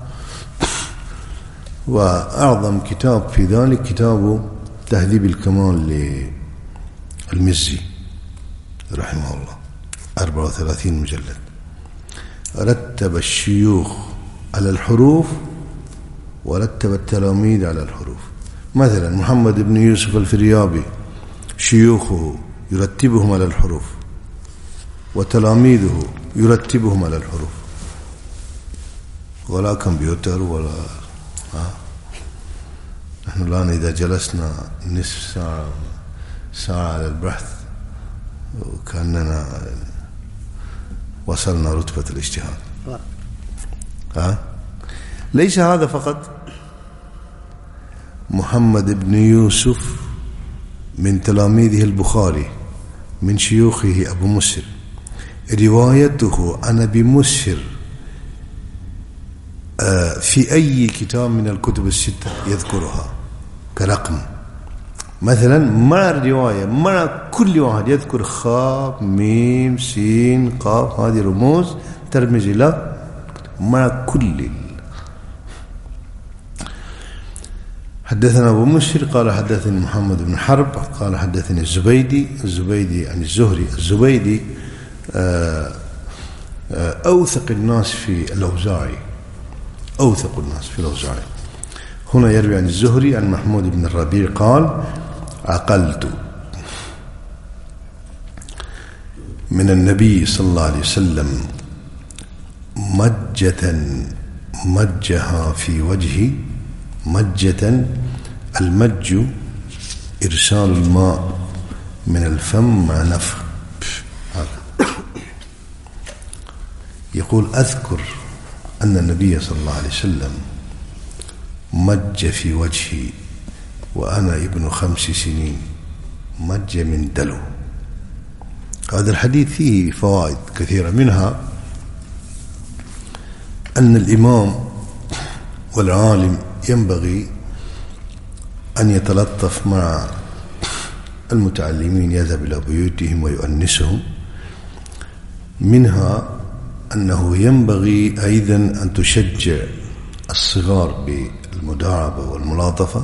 وأعظم كتاب في ذلك كتاب تهذيب الكمال للمزي رحمه الله، أربعة وثلاثين مجلد. رتب الشيوخ على الحروف ورتب التلاميذ على الحروف. مثلا محمد بن يوسف الفريابي شيوخه يرتبهم على الحروف وتلاميذه يرتبهم على الحروف، ولا كمبيوتر ولا ها. نحن الآن إذا جلسنا نصف ساعة ساعة على البحث وكأننا وصلنا رتبة الاجتهاد. ها؟ ليس هذا فقط. محمد بن يوسف من تلاميذه البخاري من شيوخه أبو مسهر، روايته عن أبي مسهر في أي كتاب من الكتب الستة يذكرها كرقم. مثلا مع الرواية مع كل واحد يذكر خاء ميم سين قاف، هذه رموز ترمز إلى مع كل. حدثنا أبو مسهر قال حدثني محمد بن حرب قال حدثني الزبيدي. الزبيدي عن الزهري. الزبيدي أوثق الناس في الأوزاعي، أوثق الناس في الأوزاعي. هنا يروي عن الزهري عن محمود بن الربيع قال عقلت من النبي صلى الله عليه وسلم مجة مجها في وجهي. مجة، المج إرسال الماء من الفم مع نفخ. يقول أذكر أن النبي صلى الله عليه وسلم مج في وجهي وأنا ابن خمس سنين، مج من دلو. هذا الحديث فيه فوائد كثيرة، منها أن الإمام والعالم ينبغي أن يتلطف مع المتعلمين يذهب إلى بيوتهم ويؤنسهم. منها أنه ينبغي أيضا أن تشجع الصغار بالمداعبة والملاطفة.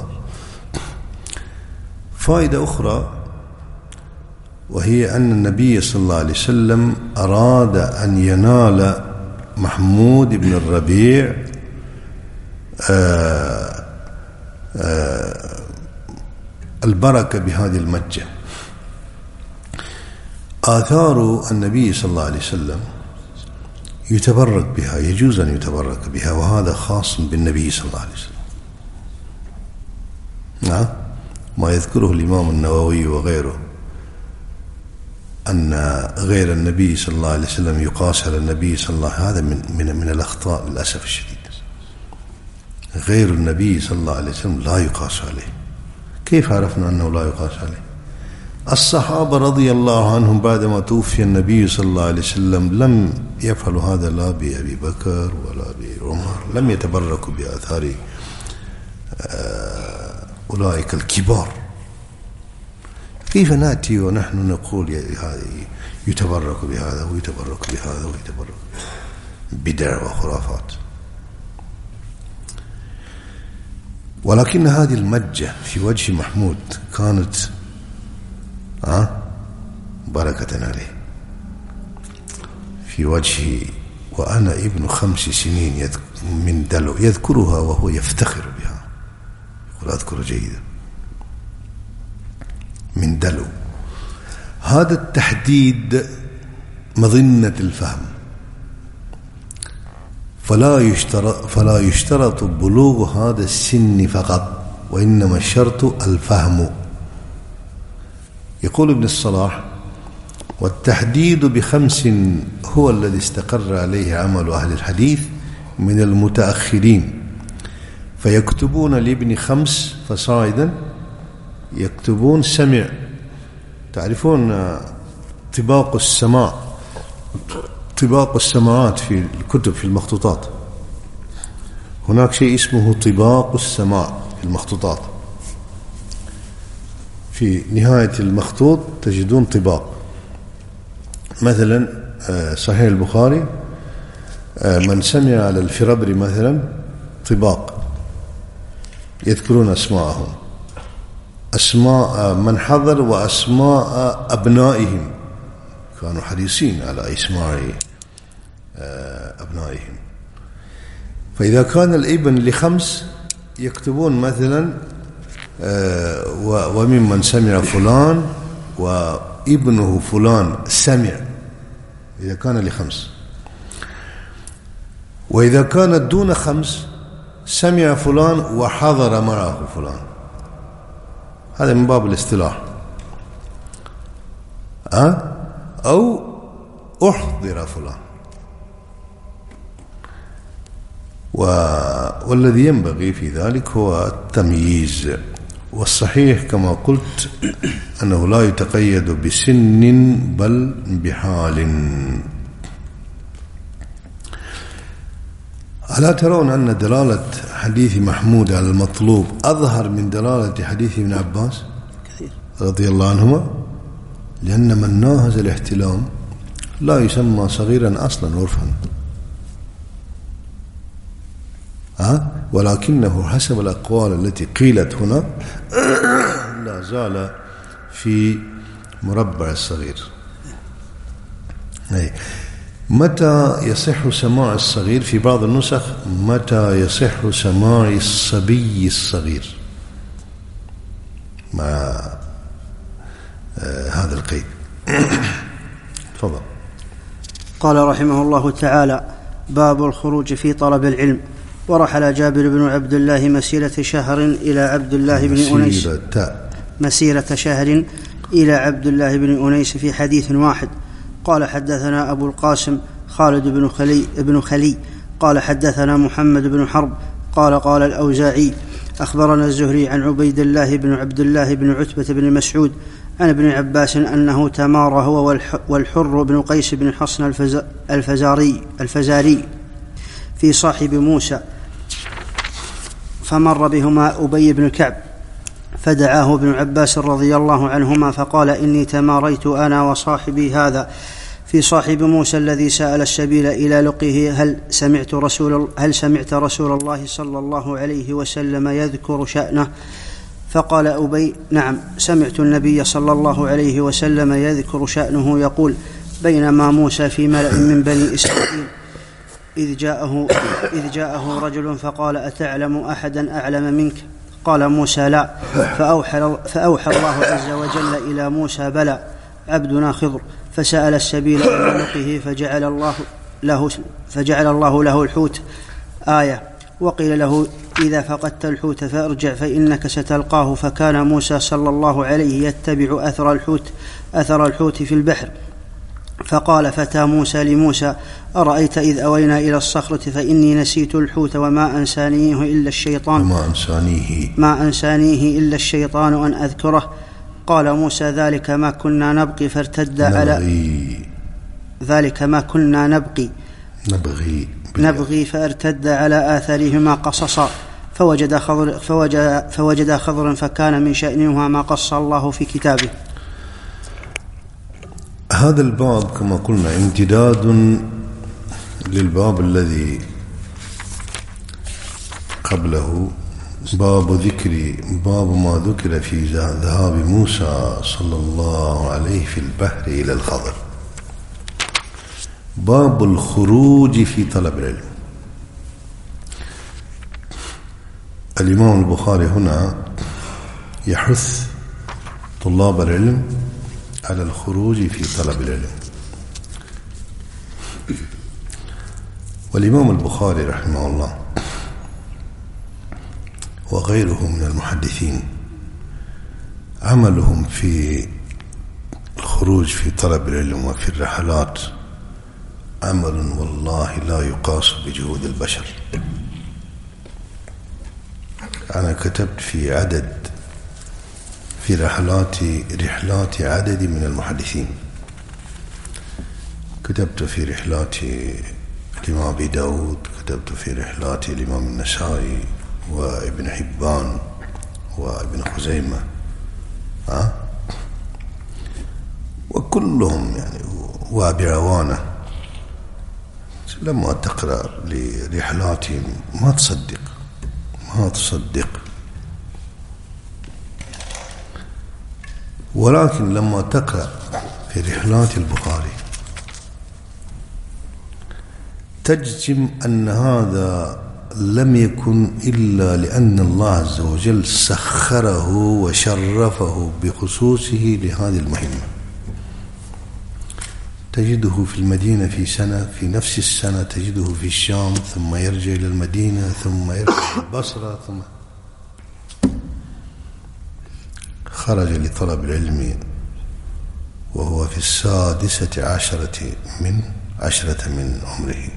فائدة أخرى وهي أن النبي صلى الله عليه وسلم أراد أن ينال محمود بن الربيع آآ آآ البركة بهذه المجة. آثار النبي صلى الله عليه وسلم يتبرك بها، يجوز أن يتبرك بها، وهذا خاص بالنبي صلى الله عليه وسلم. نعم، ما يذكره الإمام النووي وغيره أن غير النبي صلى الله عليه وسلم يقاس على النبي صلى الله عليه وسلم، هذا من من من الأخطاء للأسف الشديد. غير النبي صلى الله عليه وسلم لا يقاس عليه. كيف عرفنا أنه لا يقاس عليه؟ الصحابة رضي الله عنهم بعدما توفي النبي صلى الله عليه وسلم لم يفعلوا هذا لا بأبي بكر ولا بعمر، لم يتبركوا بآثار أولئك الكبار. كيف نأتي ونحن نقول يتبرك بهذا ويتبرك بهذا ويتبرك؟ بدع وخرافات. ولكن هذه المجة في وجه محمود كانت أه؟ بركة عليه في وجهه، وأنا ابن خمس سنين من دلو، يذكرها وهو يفتخر بها، يقول أذكر جيدا من دلو. هذا التحديد مظنة الفهم، فلا يشترط فلا يشترط بلوغ هذا السن فقط، وإنما الشرط الفهم. يقول ابن الصلاح: والتحديد بخمس هو الذي استقر عليه عمل أهل الحديث من المتأخرين، فيكتبون لابن خمس فصاعدا يكتبون سمع. تعرفون طباق السماع، طباق السماعات في الكتب في المخطوطات، هناك شيء اسمه طباق السماع في المخطوطات. في نهاية المخطوط تجدون طباق، مثلا صحيح البخاري من سمع على الفربري مثلا طباق، يذكرون أسماءهم، أسماء من حضر وأسماء أبنائهم، كانوا حريصين على إسماع أبنائهم. فإذا كان الابن لخمس يكتبون مثلا وممن سمع فلان وابنه فلان سمع، إذا كان لخمس. وإذا كانت دون خمس سمع فلان وحضر معه فلان، هذا من باب الاصطلاح. أه؟ أو أحضر فلان. والذي ينبغي في ذلك هو التمييز. والصحيح كما قلت أنه لا يتقيد بسن بل بحال. ألا ترون أن دلالة حديث محمود على المطلوب أظهر من دلالة حديث ابن عباس رضي الله عنهما؟ لأن من ناهز الاحتلام لا يسمى صغيرا أصلا عرفا، ها؟ ولكنه حسب الأقوال التي قيلت هنا لا زال في مربع الصغير. أي. متى يصح سماع الصغير؟ في بعض النسخ متى يصح سماع الصبي الصغير مع آه هذا القيد. تفضل. قال رحمه الله تعالى: باب الخروج في طلب العلم. ورحل جابر بن عبد الله مسيرة شهر إلى عبد الله بن أنيس مسيرة شهر إلى عبد الله بن أنيس في حديث واحد. قال: حدثنا أبو القاسم خالد بن خلي, بن خلي قال: حدثنا محمد بن حرب قال: قال الأوزاعي: أخبرنا الزهري عن عبيد الله بن عبد الله بن عتبة بن مسعود عن ابن عباس أنه تمار هو والحر بن قيس بن حصن الفزاري, الفزاري في صاحب موسى، فمر بهما أبي بن كعب فدعاه ابن عباس رضي الله عنهما فقال: إني تماريت أنا وصاحبي هذا في صاحب موسى الذي سأل السبيل إلى لقيه هل سمعت رسول, هل سمعت رسول الله صلى الله عليه وسلم يذكر شأنه؟ فقال أبي: نعم، سمعت النبي صلى الله عليه وسلم يذكر شأنه يقول: بينما موسى في ملأ من بني إسرائيل إذ جاءه, إذ جاءه رجل فقال: أتعلم أحدا أعلم منك؟ قال موسى: لا. فأوحى, فأوحى الله عز وجل إلى موسى: بلى، عبدنا خضر، فسأل السبيل إلى لقيه فجعل الله له, فجعل الله له الحوت آية، وقيل له: إذا فقدت الحوت فارجع فإنك ستلقاه. فكان موسى صلى الله عليه يتبع أثر الحوت, أثر الحوت في البحر. فقال فتى موسى لموسى: أرأيت إذ أوينا إلى الصخرة فإني نسيت الحوت وما أنسانيه إلا الشيطان ما أنسانيه, ما أنسانيه إلا الشيطان أن أذكره. قال موسى: ذلك ما كنا نبقي فارتد نبغي على ذلك ما كنا نبقي نبغي نبغي فارتد على آثارهما قصصا فوجد خضر فوجد, فوجد خضرا فكان من شأنها ما قص الله في كتابه. هذا الباب كما قلنا امتداد للباب الذي قبله، باب ذكر باب ما ذكر في ذهاب موسى صلى الله عليه في البحر إلى الخضر، باب الخروج في طلب العلم. الإمام البخاري هنا يحث طلاب العلم على الخروج في طلب العلم. والإمام البخاري رحمه الله وغيره من المحدثين عملهم في الخروج في طلب العلم وفي الرحلات عمل والله لا يقاس بجهود البشر. أنا كتبت في عدد في رحلات رحلات عدد من المحدثين، كتبت في رحلات الإمام أبي داود، كتبت في رحلات الإمام النسائي وابن حبان وابن خزيمة، ها وكلهم يعني وابي عوانة. لما تقرأ لرحلاتهم ما تصدق ما تصدق ولكن لما تقرأ في رحلات البخاري تجزم أن هذا لم يكن إلا لأن الله عز وجل سخره وشرفه بخصوصه لهذه المهمة. تجده في المدينة في سنة، في نفس السنة تجده في الشام، ثم يرجع إلى المدينة، ثم يرجع إلى البصرة، ثم خرج لطلب العلم وهو في السادسة عشرة من عشرة من عمره،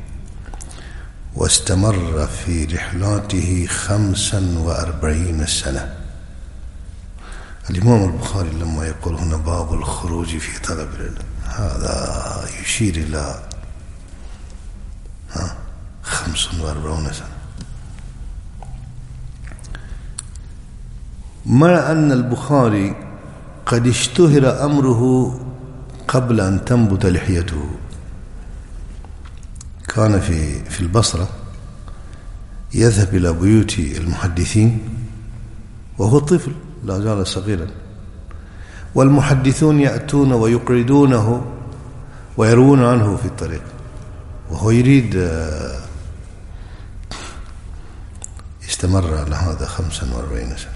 واستمر في رحلاته خمسا وأربعين سنة. الإمام البخاري لما يقول هنا باب الخروج في طلب العلم هذا يشير إلى خمس وأربعون سنة، مع أن البخاري قد اشتهر أمره قبل أن تنبت لحيته. كان في في البصرة يذهب إلى بيوت المحدثين وهو طفل لا زال صغيرا، والمحدثون يأتون ويقعدونه ويروون عنه في الطريق، وهو يريد استمر على هذا خمسا وأربعين سنة،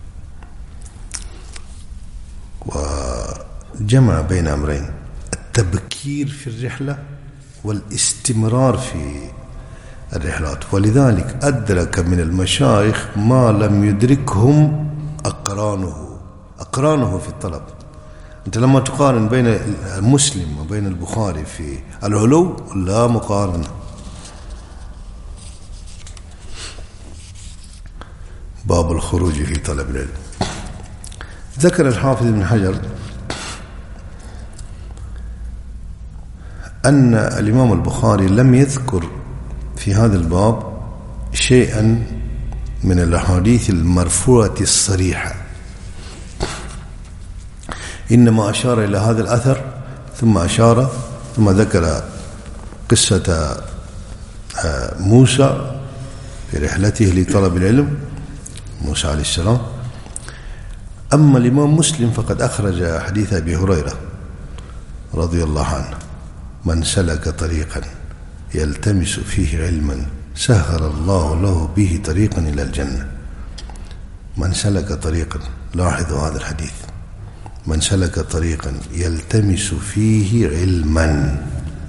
وجمع بين أمرين: التبكير في الرحلة والاستمرار في الرحلات. ولذلك أدرك من المشايخ ما لم يدركهم أقرانه أقرانه في الطلب. أنت لما تقارن بين المسلم وبين البخاري في العلو لا مقارنة. باب الخروج في طلب العلم. ذكر الحافظ ابن حجر أن الإمام البخاري لم يذكر في هذا الباب شيئا من الأحاديث المرفوعة الصريحة إنما أشار إلى هذا الأثر ثم أشار ثم ذكر قصة موسى في رحلته لطلب العلم، موسى عليه السلام. أما الإمام مسلم فقد أخرج حديث أبي هريرة رضي الله عنه: من سلك طريقا يلتمس فيه علما سهل الله له به طريقا إلى الجنة. من سلك طريقا، لاحظوا هذا الحديث، من سلك طريقا يلتمس فيه علما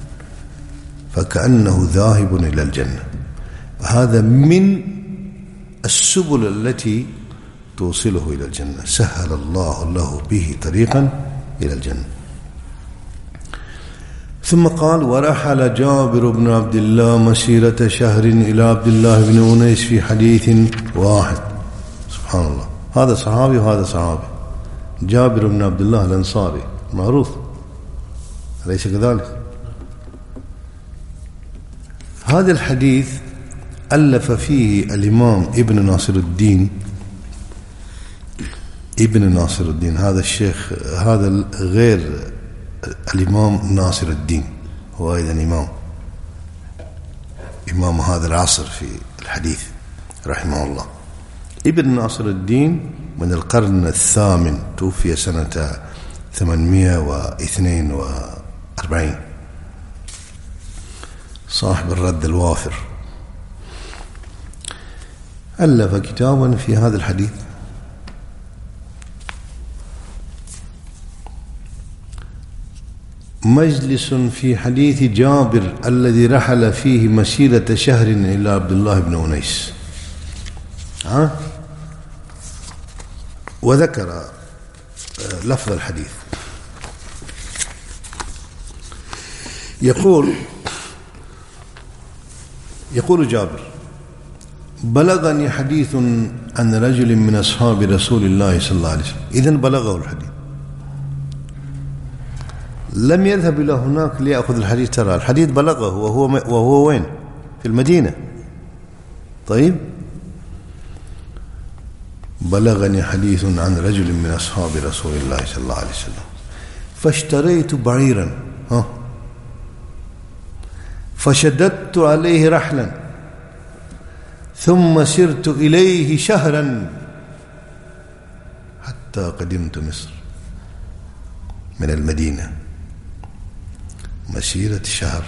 فكأنه ذاهب إلى الجنة. هذا من السبل التي توصله إلى الجنة، سهل الله له به طريقا إلى الجنة. ثم قال: ورحل جابر بن عبد الله مسيرة شهر إلى عبد الله بن أنيس في حديث واحد. سبحان الله، هذا صحابي وهذا صحابي، جابر بن عبد الله الأنصاري معروف، أليس كذلك؟ هذا الحديث ألف فيه الإمام ابن ناصر الدين ابن ناصر الدين هذا الشيخ، هذا غير الإمام ناصر الدين، هو أيضا إمام إمام هذا العصر في الحديث رحمه الله. ابن ناصر الدين من القرن الثامن، توفي سنة ثمانمائة واثنين وأربعين، صاحب الرد الوافر، ألف كتابا في هذا الحديث. مجلس في حديث جابر الذي رحل فيه مسيرة شهر إلى عبد الله بن أنيس، ها؟ وذكر لفظ الحديث. يقول يقول جابر: بلغني حديث عن رجل من أصحاب رسول الله صلى الله عليه وسلم. إذن بلغه الحديث، لم يذهب إلى هناك ليأخذ الحديث، ترى الحديث بلغه وهو وهو وين؟ في المدينة. طيب، بلغني حديث عن رجل من أصحاب رسول الله صلى الله عليه وسلم فاشتريت بعيرا ها فشددت عليه رحلا ثم سرت إليه شهرا حتى قدمت مصر. من المدينة مسيرة شهر،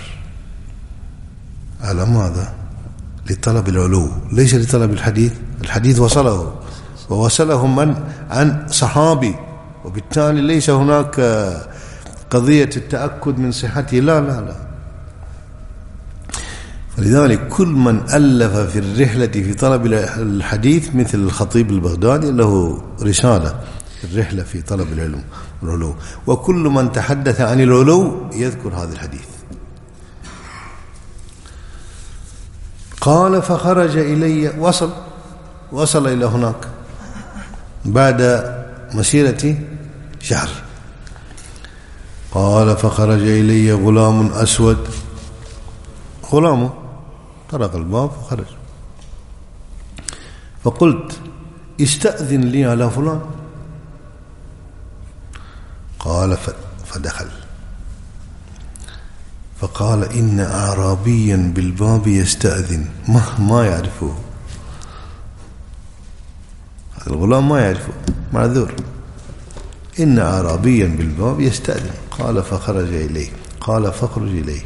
على ماذا؟ لطلب العلو، ليس لطلب الحديث. الحديث وصله ووصله من؟ عن صحابي، وبالتالي ليس هناك قضية التأكد من صحته، لا لا لا. فلذلك كل من ألف في الرحلة في طلب الحديث، مثل الخطيب البغدادي له رسالة الرحلة في طلب العلم والعلو، وكل من تحدث عن العلو يذكر هذا الحديث. قال: فخرج إلي، وصل وصل إلى هناك بعد مسيرة شهر. قال: فخرج إلي غلام أسود، غلامه طرق الباب وخرج، فقلت: استأذن لي على فلان. قال: فدخل فقال: إن أعرابيا بالباب يستأذن. ما ما يعرفه الغلام، ما يعرفه، معذور. إن أعرابيا بالباب يستأذن. قال: فخرج إليه. قال: فاخرج إليه.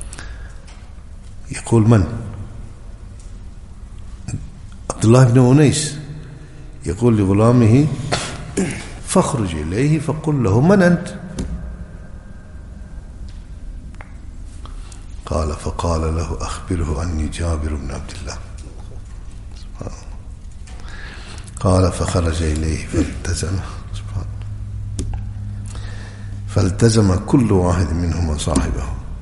يقول: من؟ عبد الله بن أنيس يقول لغلامه: فاخرج إليه فقل له: من أنت؟ قال: فقال له: أخبره أني جابر بن عبد الله. قال: فخرج إليه فالتزم فالتزم كل واحد منهما صاحبه،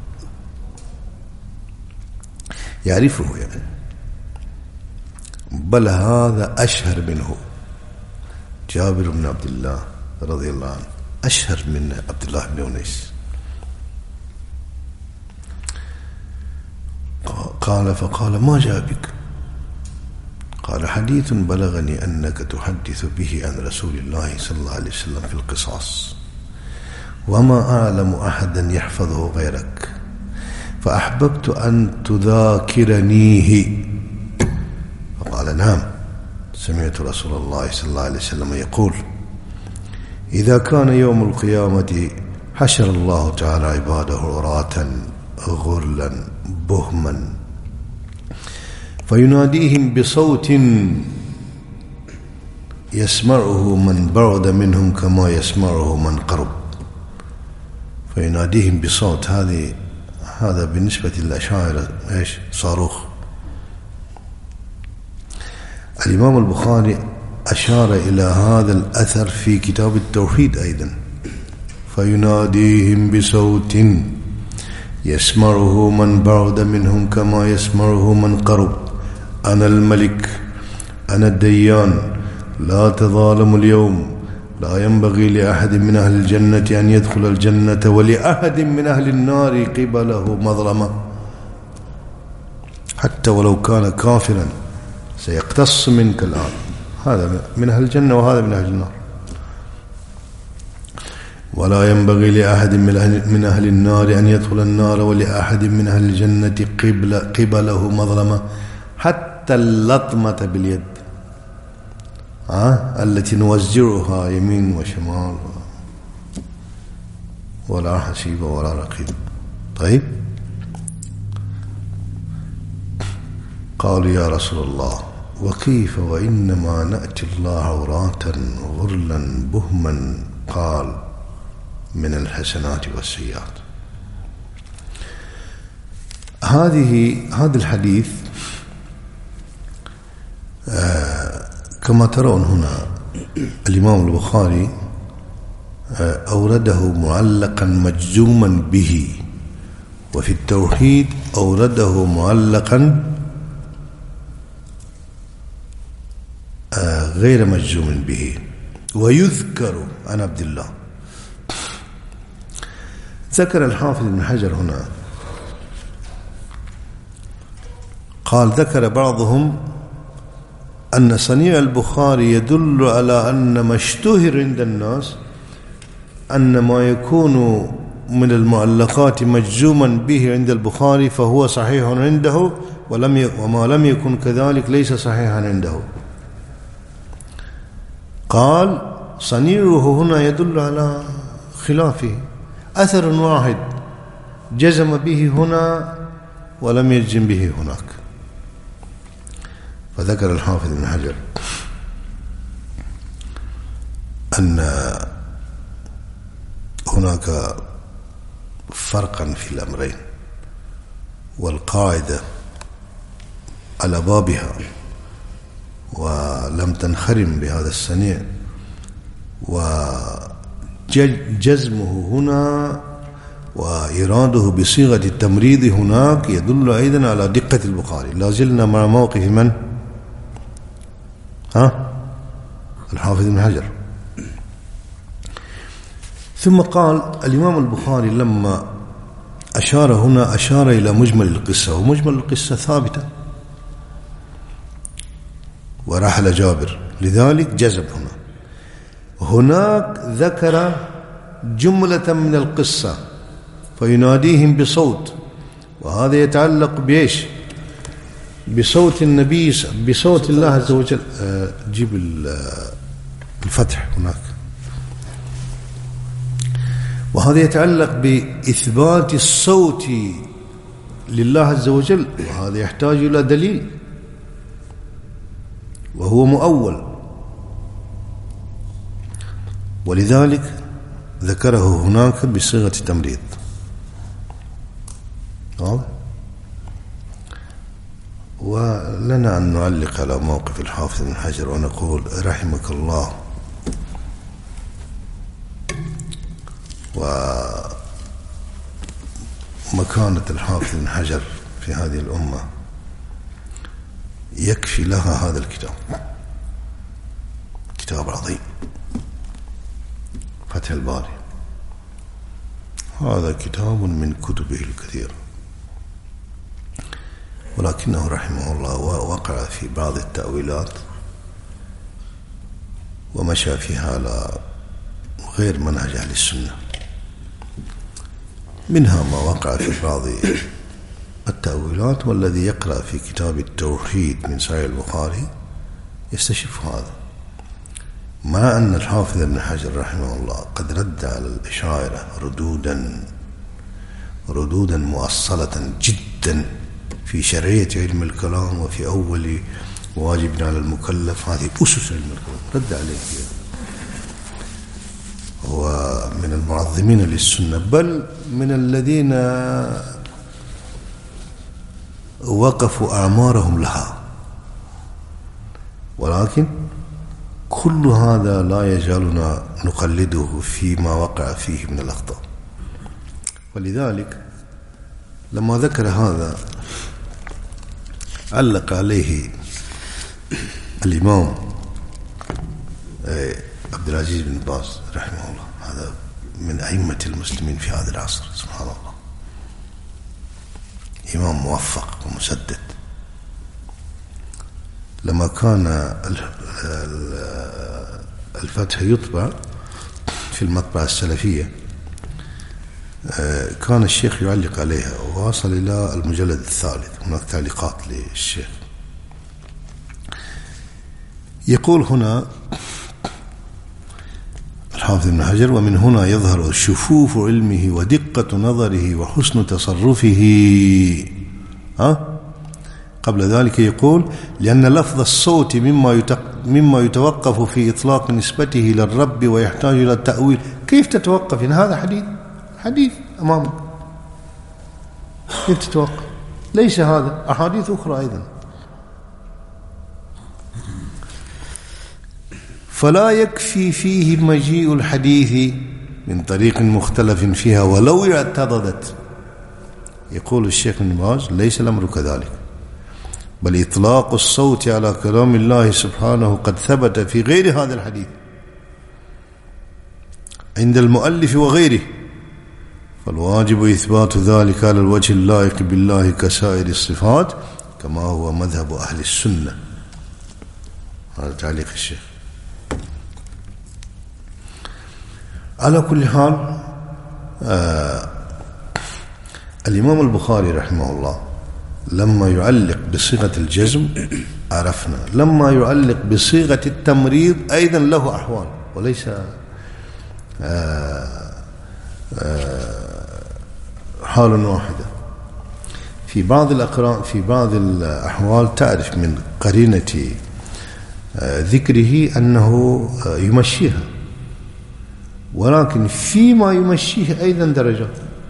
يعرفه يعني، بل هذا أشهر منه. جابر بن عبد الله رضي الله عنه أشهر من عبد الله بن أنيس. قال: فقال: ما جاء بك؟ قال: حديث بلغني أنك تحدث به عن رسول الله صلى الله عليه وسلم في القصاص. وما أعلم أحدا يحفظه غيرك، فأحببت أن تذاكرنيه. فقال: نعم، سمعت رسول الله صلى الله عليه وسلم يقول: إذا كان يوم القيامة حشر الله تعالى عباده عراة غرلا بهما فيناديهم بصوت يسمعه من بعد منهم كما يسمعه من قرب. فيناديهم بصوت، هذه هذا بالنسبة للأشاعرة إيش؟ صاروخ. الإمام البخاري أشار إلى هذا الأثر في كتاب التوحيد أيضا: فيناديهم بصوت يسمعه من بعد منهم كما يسمعه من قرب، أنا الملك أنا الديان لا تظالم اليوم، لا ينبغي لأحد من أهل الجنة أن يدخل الجنة ولأحد من أهل النار قبله مظلمة، حتى ولو كان كافرا سيقتص منك الآن، هذا من أهل الجنة وهذا من أهل النار. ولا ينبغي لأحد من أهل النار أن يدخل النار ولأحد من أهل الجنة قبل قبله مظلمة، حتى اللطمة باليد أه؟ التي نوزعها يمين وشمال ولا حسيب ولا رقيب. طيب، قالوا: يا رسول الله، وكيف وإنما نأتي الله عراة غرلا بهما؟ قال: من الحسنات والسيئات. هذه هذا الحديث آه كما ترون هنا الإمام البخاري آه أورده معلقا مجزوما به، وفي التوحيد أورده معلقا آه غير مجزوم به. ويذكر عن عبد الله، ذكر الحافظ ابن حجر هنا قال: ذكر بعضهم أن صنيع البخاري يدل على أن ما اشتهر عند الناس أن ما يكون من المعلقات مجزوما به عند البخاري فهو صحيح عنده، ولم ي... وما لم يكن كذلك ليس صحيحا عنده. قال: صنيعه هنا يدل على خلافه، أثر واحد جزم به هنا ولم يجزم به هناك. فذكر الحافظ ابن حجر أن هناك فرقا في الأمرين، والقاعدة على بابها ولم تنخرم بهذا الصنيع، وجزمه هنا وإراده بصيغة التمريض هناك يدل أيضا على دقة البخاري. لا زلنا مع موقف من؟ ها؟ الحافظ ابن حجر. ثم قال الإمام البخاري لما أشار هنا أشار إلى مجمل القصة، ومجمل القصة ثابتة، ورحل جابر، لذلك جذب هنا. هناك ذكر جملة من القصة فيناديهم بصوت، وهذا يتعلق بإيش؟ بصوت النبي، بصوت الله عز وجل. جيب الفتح هناك. وهذا يتعلق بإثبات الصوت لله عز وجل، وهذا يحتاج إلى دليل وهو مؤول، ولذلك ذكره هناك بصيغة التمريض. ولنا أن نعلق على موقف الحافظ ابن حجر ونقول رحمك الله، ومكانة الحافظ ابن حجر في هذه الأمة يكفي لها هذا الكتاب، كتاب عظيم فتح الباري. هذا كتاب من كتبه الكثير، ولكنه رحمه الله وقع في بعض التأويلات ومشى فيها على غير منهج أهل السنة، منها ما وقع في بعض التأويلات، والذي يقرأ في كتاب التوحيد من صحيح البخاري يستشف هذا، مع أن الحافظ ابن حجر رحمه الله قد رد على الأشاعرة ردودا ردودا مؤصلة جدا في شرعية علم الكلام وفي أول واجب على المكلف، هذه أسس علم الكلام رد عليه فيها. ومن المعظمين للسنة، بل من الذين وقفوا أعمارهم لها، ولكن كل هذا لا يجعلنا نقلده فيما وقع فيه من الأخطاء. ولذلك لما ذكر هذا علق عليه الإمام عبد العزيز بن باز رحمه الله، هذا من أئمة المسلمين في هذا العصر، سبحان الله، إمام موفق ومسدد. لما كان الفتح يطبع في المطبعة السلفية كان الشيخ يعلق عليها، وواصل إلى المجلد الثالث، هناك تعليقات للشيخ. يقول هنا الحافظ ابن حجر: ومن هنا يظهر شفوف علمه ودقة نظره وحسن تصرفه. ها؟ قبل ذلك يقول: لأن لفظ الصوت مما مما يتوقف في إطلاق نسبته للرب ويحتاج إلى التأويل. كيف تتوقف؟ إن هذا حديث حديث أمامك، كيف تتوقف؟ ليس هذا، أحاديث أخرى أيضا. فلا يكفي فيه مجيء الحديث من طريق مختلف فيها ولو اعتضدت. يقول الشيخ ابن باز: ليس الأمر كذلك، بل إطلاق الصوت على كلام الله سبحانه قد ثبت في غير هذا الحديث عند المؤلف وغيره، فالواجب إثبات ذلك على الوجه اللائق بالله كسائر الصفات، كما هو مذهب أهل السنة. هذا تعليق الشيخ. على كل حال، آه الإمام البخاري رحمه الله لما يعلق بصيغة الجزم عرفنا، لما يعلق بصيغة التمريض أيضا له أحوال، وليس آه آه حال واحدة. في بعض الأقران في بعض الأحوال تعرف من قرينة آه ذكره أنه آه يمشيها، ولكن فيما يمشيه أيضا درجات،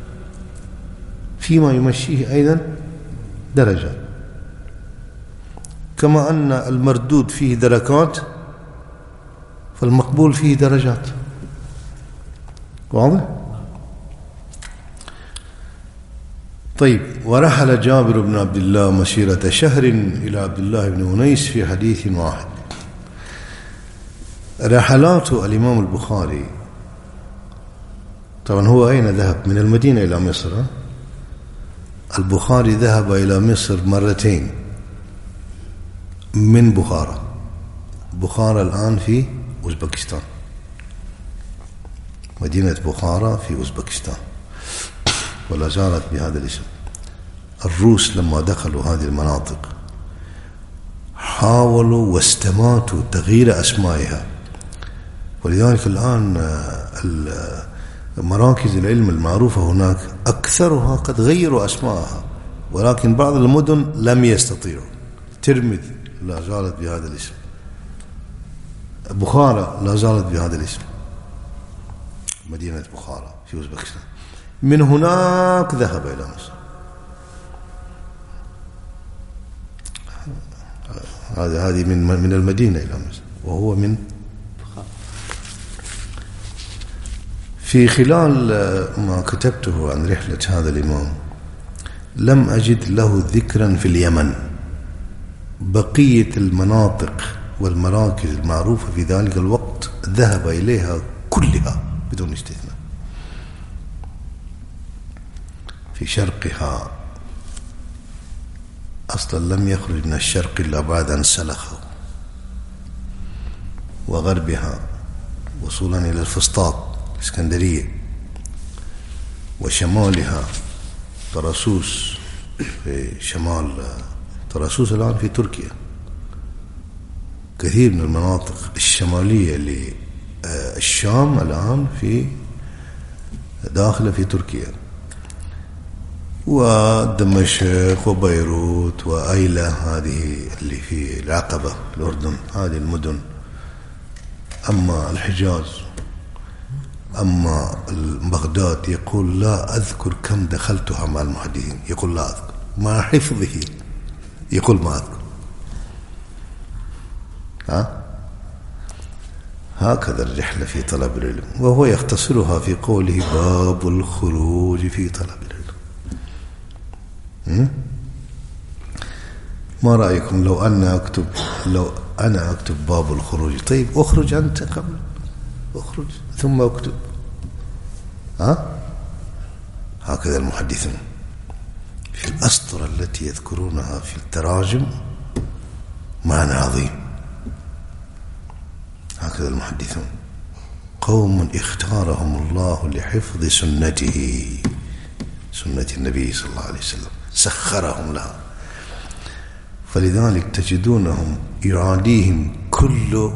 فيما يمشيه أيضا درجات، كما أن المردود فيه دركات فالمقبول فيه درجات. واضح؟ طيب. ورحل جابر بن عبد الله مسيرة شهر إلى عبد الله بن أنيس في حديث واحد. رحلات الإمام البخاري طبعا هو أين ذهب؟ من المدينة إلى مصر. البخاري ذهب إلى مصر مرتين من بخارى. بخارى الآن في أوزبكستان، مدينة بخارى في أوزبكستان، ولا زالت بهذا الاسم. الروس لما دخلوا هذه المناطق حاولوا واستماتوا تغيير أسمائها، ولذلك الآن مراكز العلم المعروفة هناك أكثرها قد غيروا أسماءها، ولكن بعض المدن لم يستطيعوا. ترمذ لا زالت بهذا الاسم، بخارى لا زالت بهذا الاسم، مدينة بخارى في أوزبكستان. من هناك ذهب إلى مصر. هذا هذه من من المدينة إلى مصر، وهو من في خلال ما كتبته عن رحلة هذا الإمام لم أجد له ذكرا في اليمن. بقية المناطق والمراكز المعروفة في ذلك الوقت ذهب إليها كلها بدون استثناء. في شرقها أصلا لم يخرج من الشرق إلا بعد أن سلخه، وغربها وصولا إلى الفسطاط الإسكندرية، وشمالها طرسوس في شمال طرسوس الآن في تركيا. كثير من المناطق الشمالية للشام الآن في داخلة في تركيا، ودمشق وبيروت وأيلة هذه اللي في العقبة الأردن، هذه المدن. أما الحجاز، أما بغداد يقول لا أذكر كم دخلتها مع المحدثين، يقول لا أذكر، مع حفظه يقول ما أذكر. ها؟ هكذا الرحلة في طلب العلم، وهو يختصرها في قوله باب الخروج في طلب العلم. م? ما رأيكم لو أنا أكتب لو أنا أكتب باب الخروج؟ طيب أخرج أنت قبل، أخرج ثم أكتب. ها؟ هكذا المحدثون في الأسطر التي يذكرونها في التراجم معنى عظيم. هكذا المحدثون قوم اختارهم الله لحفظ سنته، سنة النبي صلى الله عليه وسلم، سخرهم لها. فلذلك تجدونهم يعاديهم كل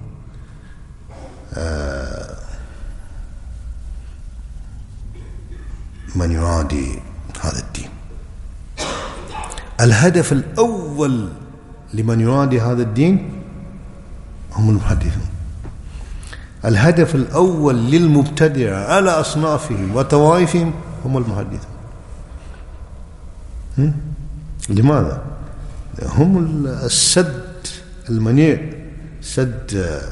آه من يعادي هذا الدين. الهدف الأول لمن يعادي هذا الدين هم المحدثون. الهدف الأول للمبتدع على أصنافهم وطوائفهم هم المحدثون. لماذا؟ هم السد المنيع، سد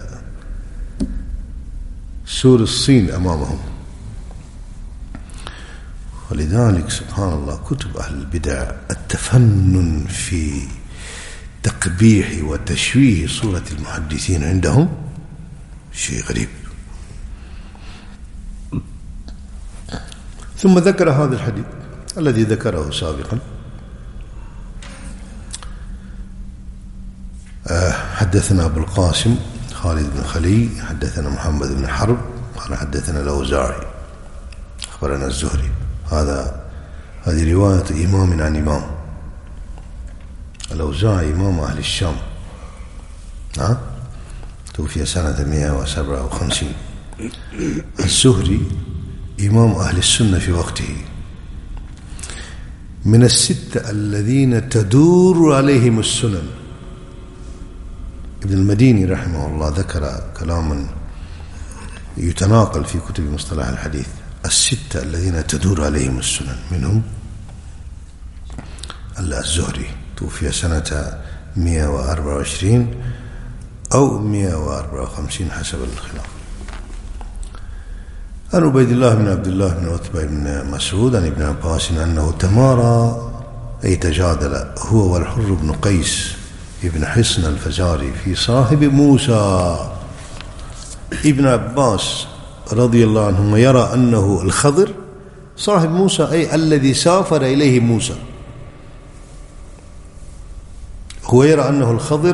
سور الصين أمامهم. ولذلك سبحان الله كتب أهل البدع التفنن في تقبيح وتشويه صورة المحدثين عندهم شيء غريب. ثم ذكر هذا الحديث الذي ذكره سابقا. حدثنا أبو القاسم خالد بن خلي حدثنا محمد بن حرب قال حدثنا الأوزاعي أخبرنا الزهري. هذا هذه رواية إمام عن إمام. الأوزاعي إمام أهل الشام، ها؟ توفي سنة مئة وسبعة وخمسين. الزهري إمام أهل السنة في وقته، من الستة الذين تدور عليهم السنن. ابن المديني رحمه الله ذكر كلاما يتناقل في كتب مصطلح الحديث: الستة الذين تدور عليهم السنن، منهم الزهري توفي سنة مئة وأربعة وعشرين أو مئة وأربعة وخمسين حسب الخلاف. عن عبيد الله بن عبد الله بن عتبة بن مسعود عن ابن عباس أنه تمارى أي تجادل هو والحر بن قيس ابن حصن الفزاري في صاحب موسى. ابن عباس رضي الله عنهما يرى أنه الخضر صاحب موسى، أي الذي سافر إليه موسى. هو يرى أنه الخضر،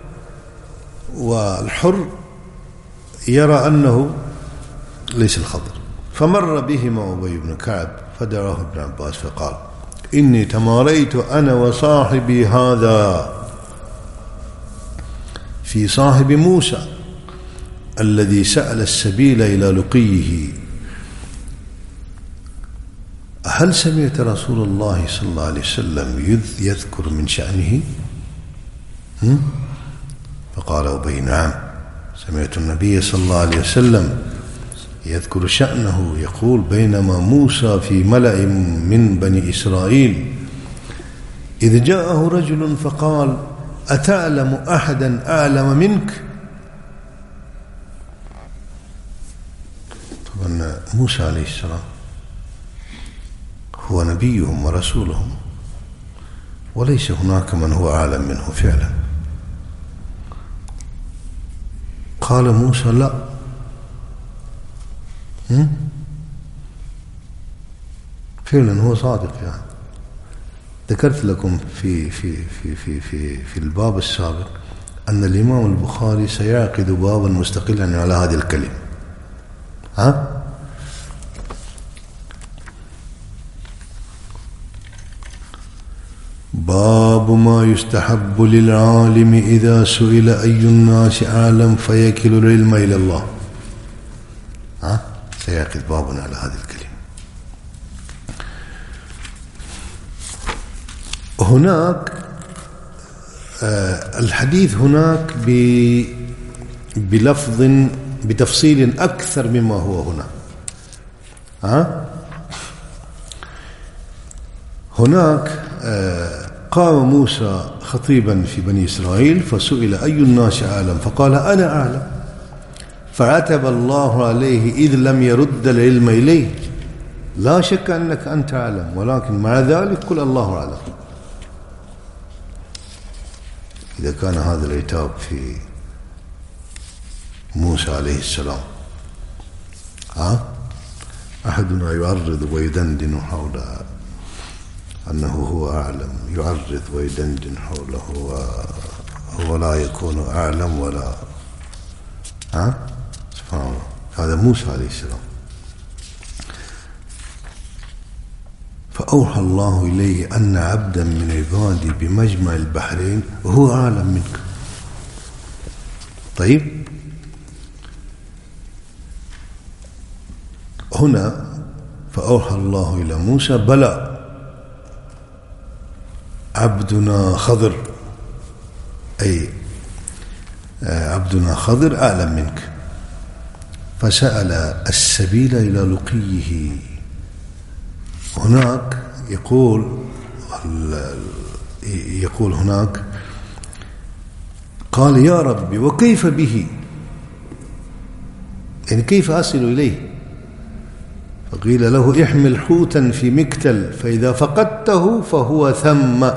والحر يرى أنه ليس الخضر. فمر بهما أبي بن كعب فدعاه ابن عباس فقال: إني تماريت أنا وصاحبي هذا في صاحب موسى الذي سأل السبيل إلى لقيه، هل سمعت رسول الله صلى الله عليه وسلم يذكر من شأنه؟ فقال أبي: نعم، سمعت النبي صلى الله عليه وسلم يذكر شأنه يقول: بينما موسى في ملأ من بني إسرائيل إذ جاءه رجل فقال: أتعلم أحدا أعلم منك؟ طبعا موسى عليه السلام هو نبيهم ورسولهم، وليس هناك من هو أعلم منه فعلا. قال موسى: لا. فعلا هو صادق. يعني ذكرت لكم في في في في في في الباب السابق أن الإمام البخاري سيعقد بابا مستقلا على هذه الكلمة. ها؟ باب ما يستحب للعالم إذا سئل أي الناس أعلم فيكل العلم إلى الله. ها؟ سيأخذ بابنا على هذه الكلمة. هناك آه الحديث هناك بلفظ بتفصيل أكثر مما هو هنا. ها؟ هناك آه قام موسى خطيبا في بني إسرائيل فسئل أي الناس أعلم فقال أنا أعلم، فعتب الله عليه إذ لم يرد العلم إليه. لا شك أنك أنت أعلم، ولكن مع ذلك قل الله أعلم. إذا كان هذا العتاب في موسى عليه السلام، ها؟ أحدنا يعرض ويدندن حول أنه هو أعلم، يعرض ويدندن حوله وهو لا يكون أعلم ولا، ها؟ سبحان الله. هذا موسى عليه السلام. فأوحى الله إليه أن عبدا من عبادي بمجمع البحرين وهو أعلم منك. طيب، هنا فأوحى الله إلى موسى بلى عبدنا خضر، أي عبدنا خضر أعلم منك، فسأل السبيل إلى لقيه. هناك يقول يقول هناك قال يا ربي وكيف به، يعني كيف أصل إليه؟ فقيل له احمل حوتا في مكتل فإذا فقدته فهو ثم.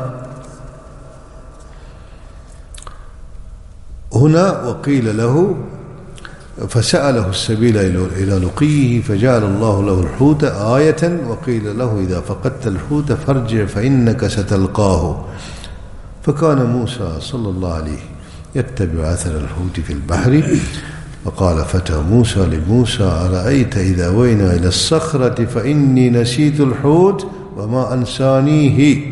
هنا وقيل له فسأله السبيل إلى لقيه فجعل الله له الحوت آية، وقيل له إذا فقدت الحوت فارجع فإنك ستلقاه. فكان موسى صلى الله عليه يتبع أثر الحوت في البحر، فقال فتى موسى لموسى أرأيت إذا وينا إلى الصخرة فإني نسيت الحوت وما أنسانيه.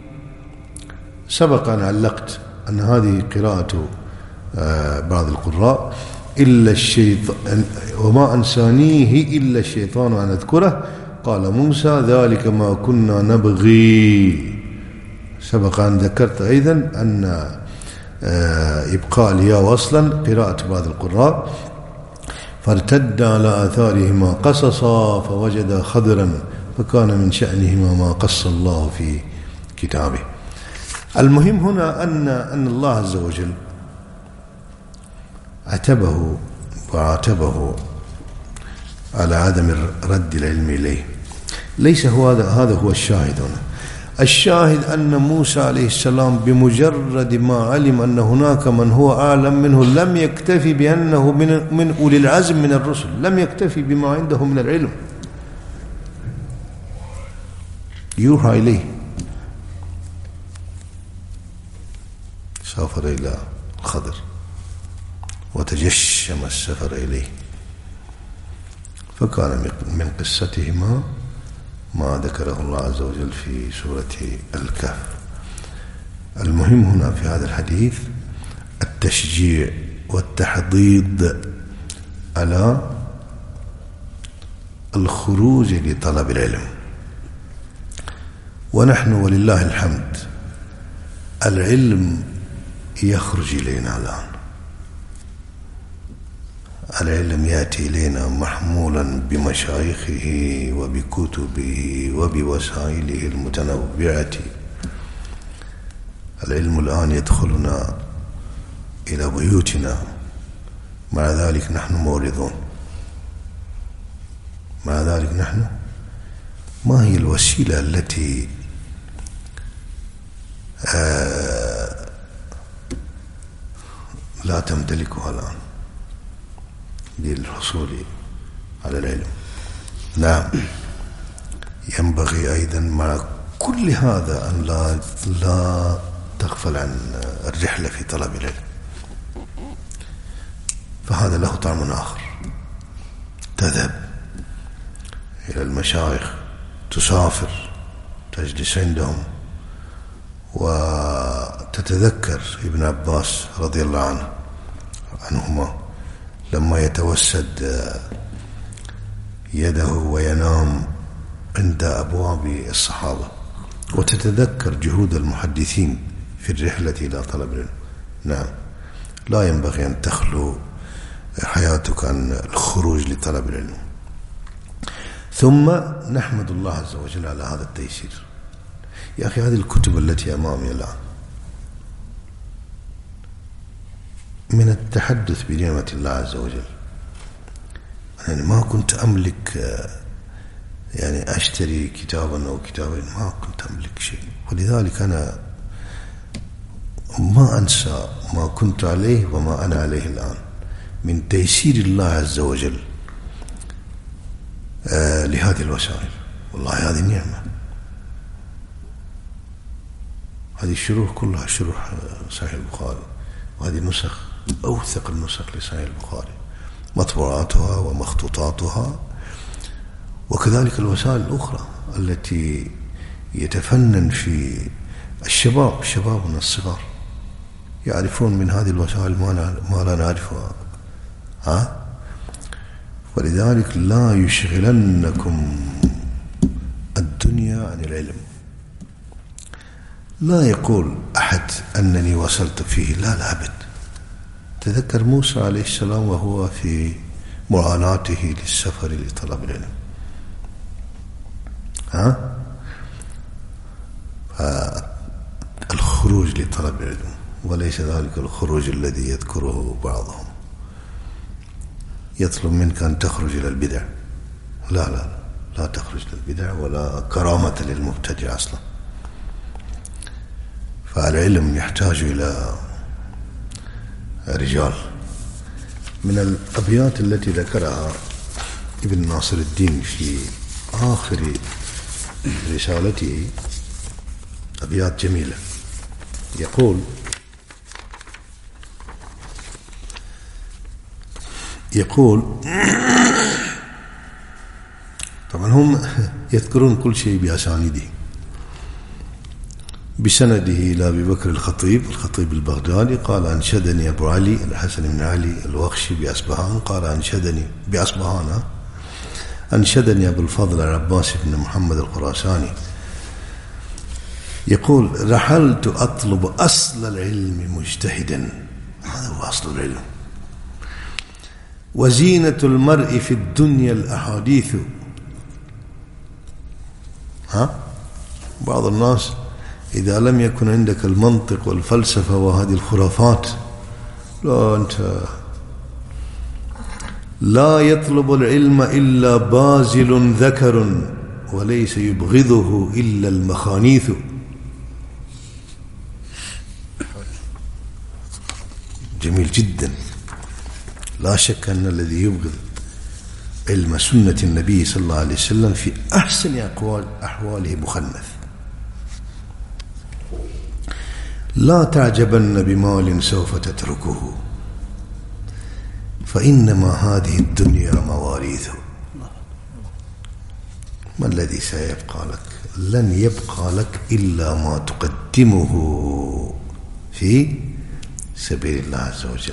سبق أن علقت أن هذه قراءة بعض القراء إلا الشيطان وما أنسانيه إلا الشيطان أن أذكره. قال موسى ذلك ما كنا نبغي. سبق أن ذكرت أيضا أن إبقاء الياء وصلا قراءة بعض القراء. فارتد على آثارهما قصصا فوجد خضرا فكان من شأنهما ما قص الله في كتابه. المهم هنا أن أن الله عز وجل عتبه وعاتبه على عدم رد العلم إليه. ليس هو هذا هذا هو الشاهد هنا. الشاهد أن موسى عليه السلام بمجرد ما علم أن هناك من هو أعلم منه لم يكتفي بأنه من من أولي العزم من الرسل، لم يكتفي بما عنده من العلم، يوحى إليه. سافر إلى الخضر وتجشم السفر إليه، فكان من قصتهما ما ذكره الله عز وجل في سورة الكهف. المهم هنا في هذا الحديث التشجيع والتحضيض على الخروج لطلب العلم. ونحن ولله الحمد العلم يخرج إلينا الآن، العلم يأتي إلينا محمولا بمشايخه وبكتبه وبوسائله المتنوعة. العلم الآن يدخلنا إلى بيوتنا، مع ذلك نحن موردون. مع ذلك نحن ما هي الوسيلة التي آه لا تمتلكها الآن للحصول على العلم؟ نعم، ينبغي أيضا مع كل هذا أن لا لا تغفل عن الرحلة في طلب العلم، فهذا له طعم آخر. تذهب إلى المشايخ، تسافر، تجلس عندهم وتتذكر ابن عباس رضي الله عنه عنهما لما يتوسد يده وينام عند أبواب الصحابة، وتتذكر جهود المحدثين في الرحلة إلى طلب العلم. نعم، لا ينبغي أن تخلو حياتك عن الخروج لطلب العلم. ثم نحمد الله عز وجل على هذا التيسير. يا أخي، هذه الكتب التي أمامي الآن من التحدث بنعمة الله عز وجل. يعني ما كنت أملك يعني أشتري كتابا أو كتابين، ما كنت أملك شيء، ولذلك أنا ما أنسى ما كنت عليه وما أنا عليه الآن من تيسير الله عز وجل آه لهذه الوسائل. والله هذه نعمة. هذه الشروح كلها شروح صحيح البخاري، وهذه نسخ أوثق النسخ لصحيح البخاري، مطبوعاتها ومخطوطاتها، وكذلك الوسائل الأخرى التي يتفنن في الشباب شبابنا الصغار يعرفون من هذه الوسائل ما لا نعرفها. ها؟ ولذلك لا يشغلنكم الدنيا عن العلم. لا يقول أحد أنني وصلت فيه، لا لا أبد. تذكر موسى عليه السلام وهو في معاناته للسفر لطلب العلم. ها؟ الخروج لطلب العلم، وليس ذلك الخروج الذي يذكره بعضهم، يطلب منك أن تخرج إلى البدع. لا لا لا تخرج للبدع، ولا كرامة للمبتدع أصلا. فالعلم يحتاج إلى رجال. من الأبيات التي ذكرها ابن ناصر الدين في آخر رسالته أبيات جميلة. يقول يقول طبعا هم يذكرون كل شيء بأسانيده، بسنده إلى أبي بكر الخطيب الخطيب البغدادي قال: أنشدني أبو علي الحسن بن علي الوخشي بأصبهان، قال أنشدني بأصبهان أنشدني أبو الفضل العباس بن محمد الخراساني. يقول: رحلت أطلب أصل العلم مجتهدا. هذا هو أصل العلم. وزينة المرء في الدنيا الأحاديث. ها؟ بعض الناس إذا لم يكن عندك المنطق والفلسفة وهذه الخرافات، لا أنت لا يطلب العلم إلا بازل ذكر، وليس يبغضه إلا المخانيث. جميل جدا. لا شك أن الذي يبغض علم سنة النبي صلى الله عليه وسلم في أحسن أقوال أحواله مخنث. لا تعجبن بمال سوف تتركه، فإنما هذه الدنيا مواريث. ما الذي سيبقى لك؟ لن يبقى لك إلا ما تقدمه في سبيل الله عز وجل.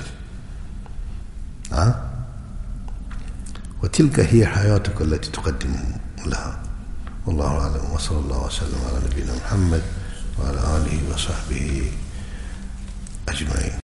ها؟ وتلك هي حياتك التي تقدم لها. والله أعلم، وصلى الله وسلم على نبينا محمد وعلى آله وصحبه أجمعين.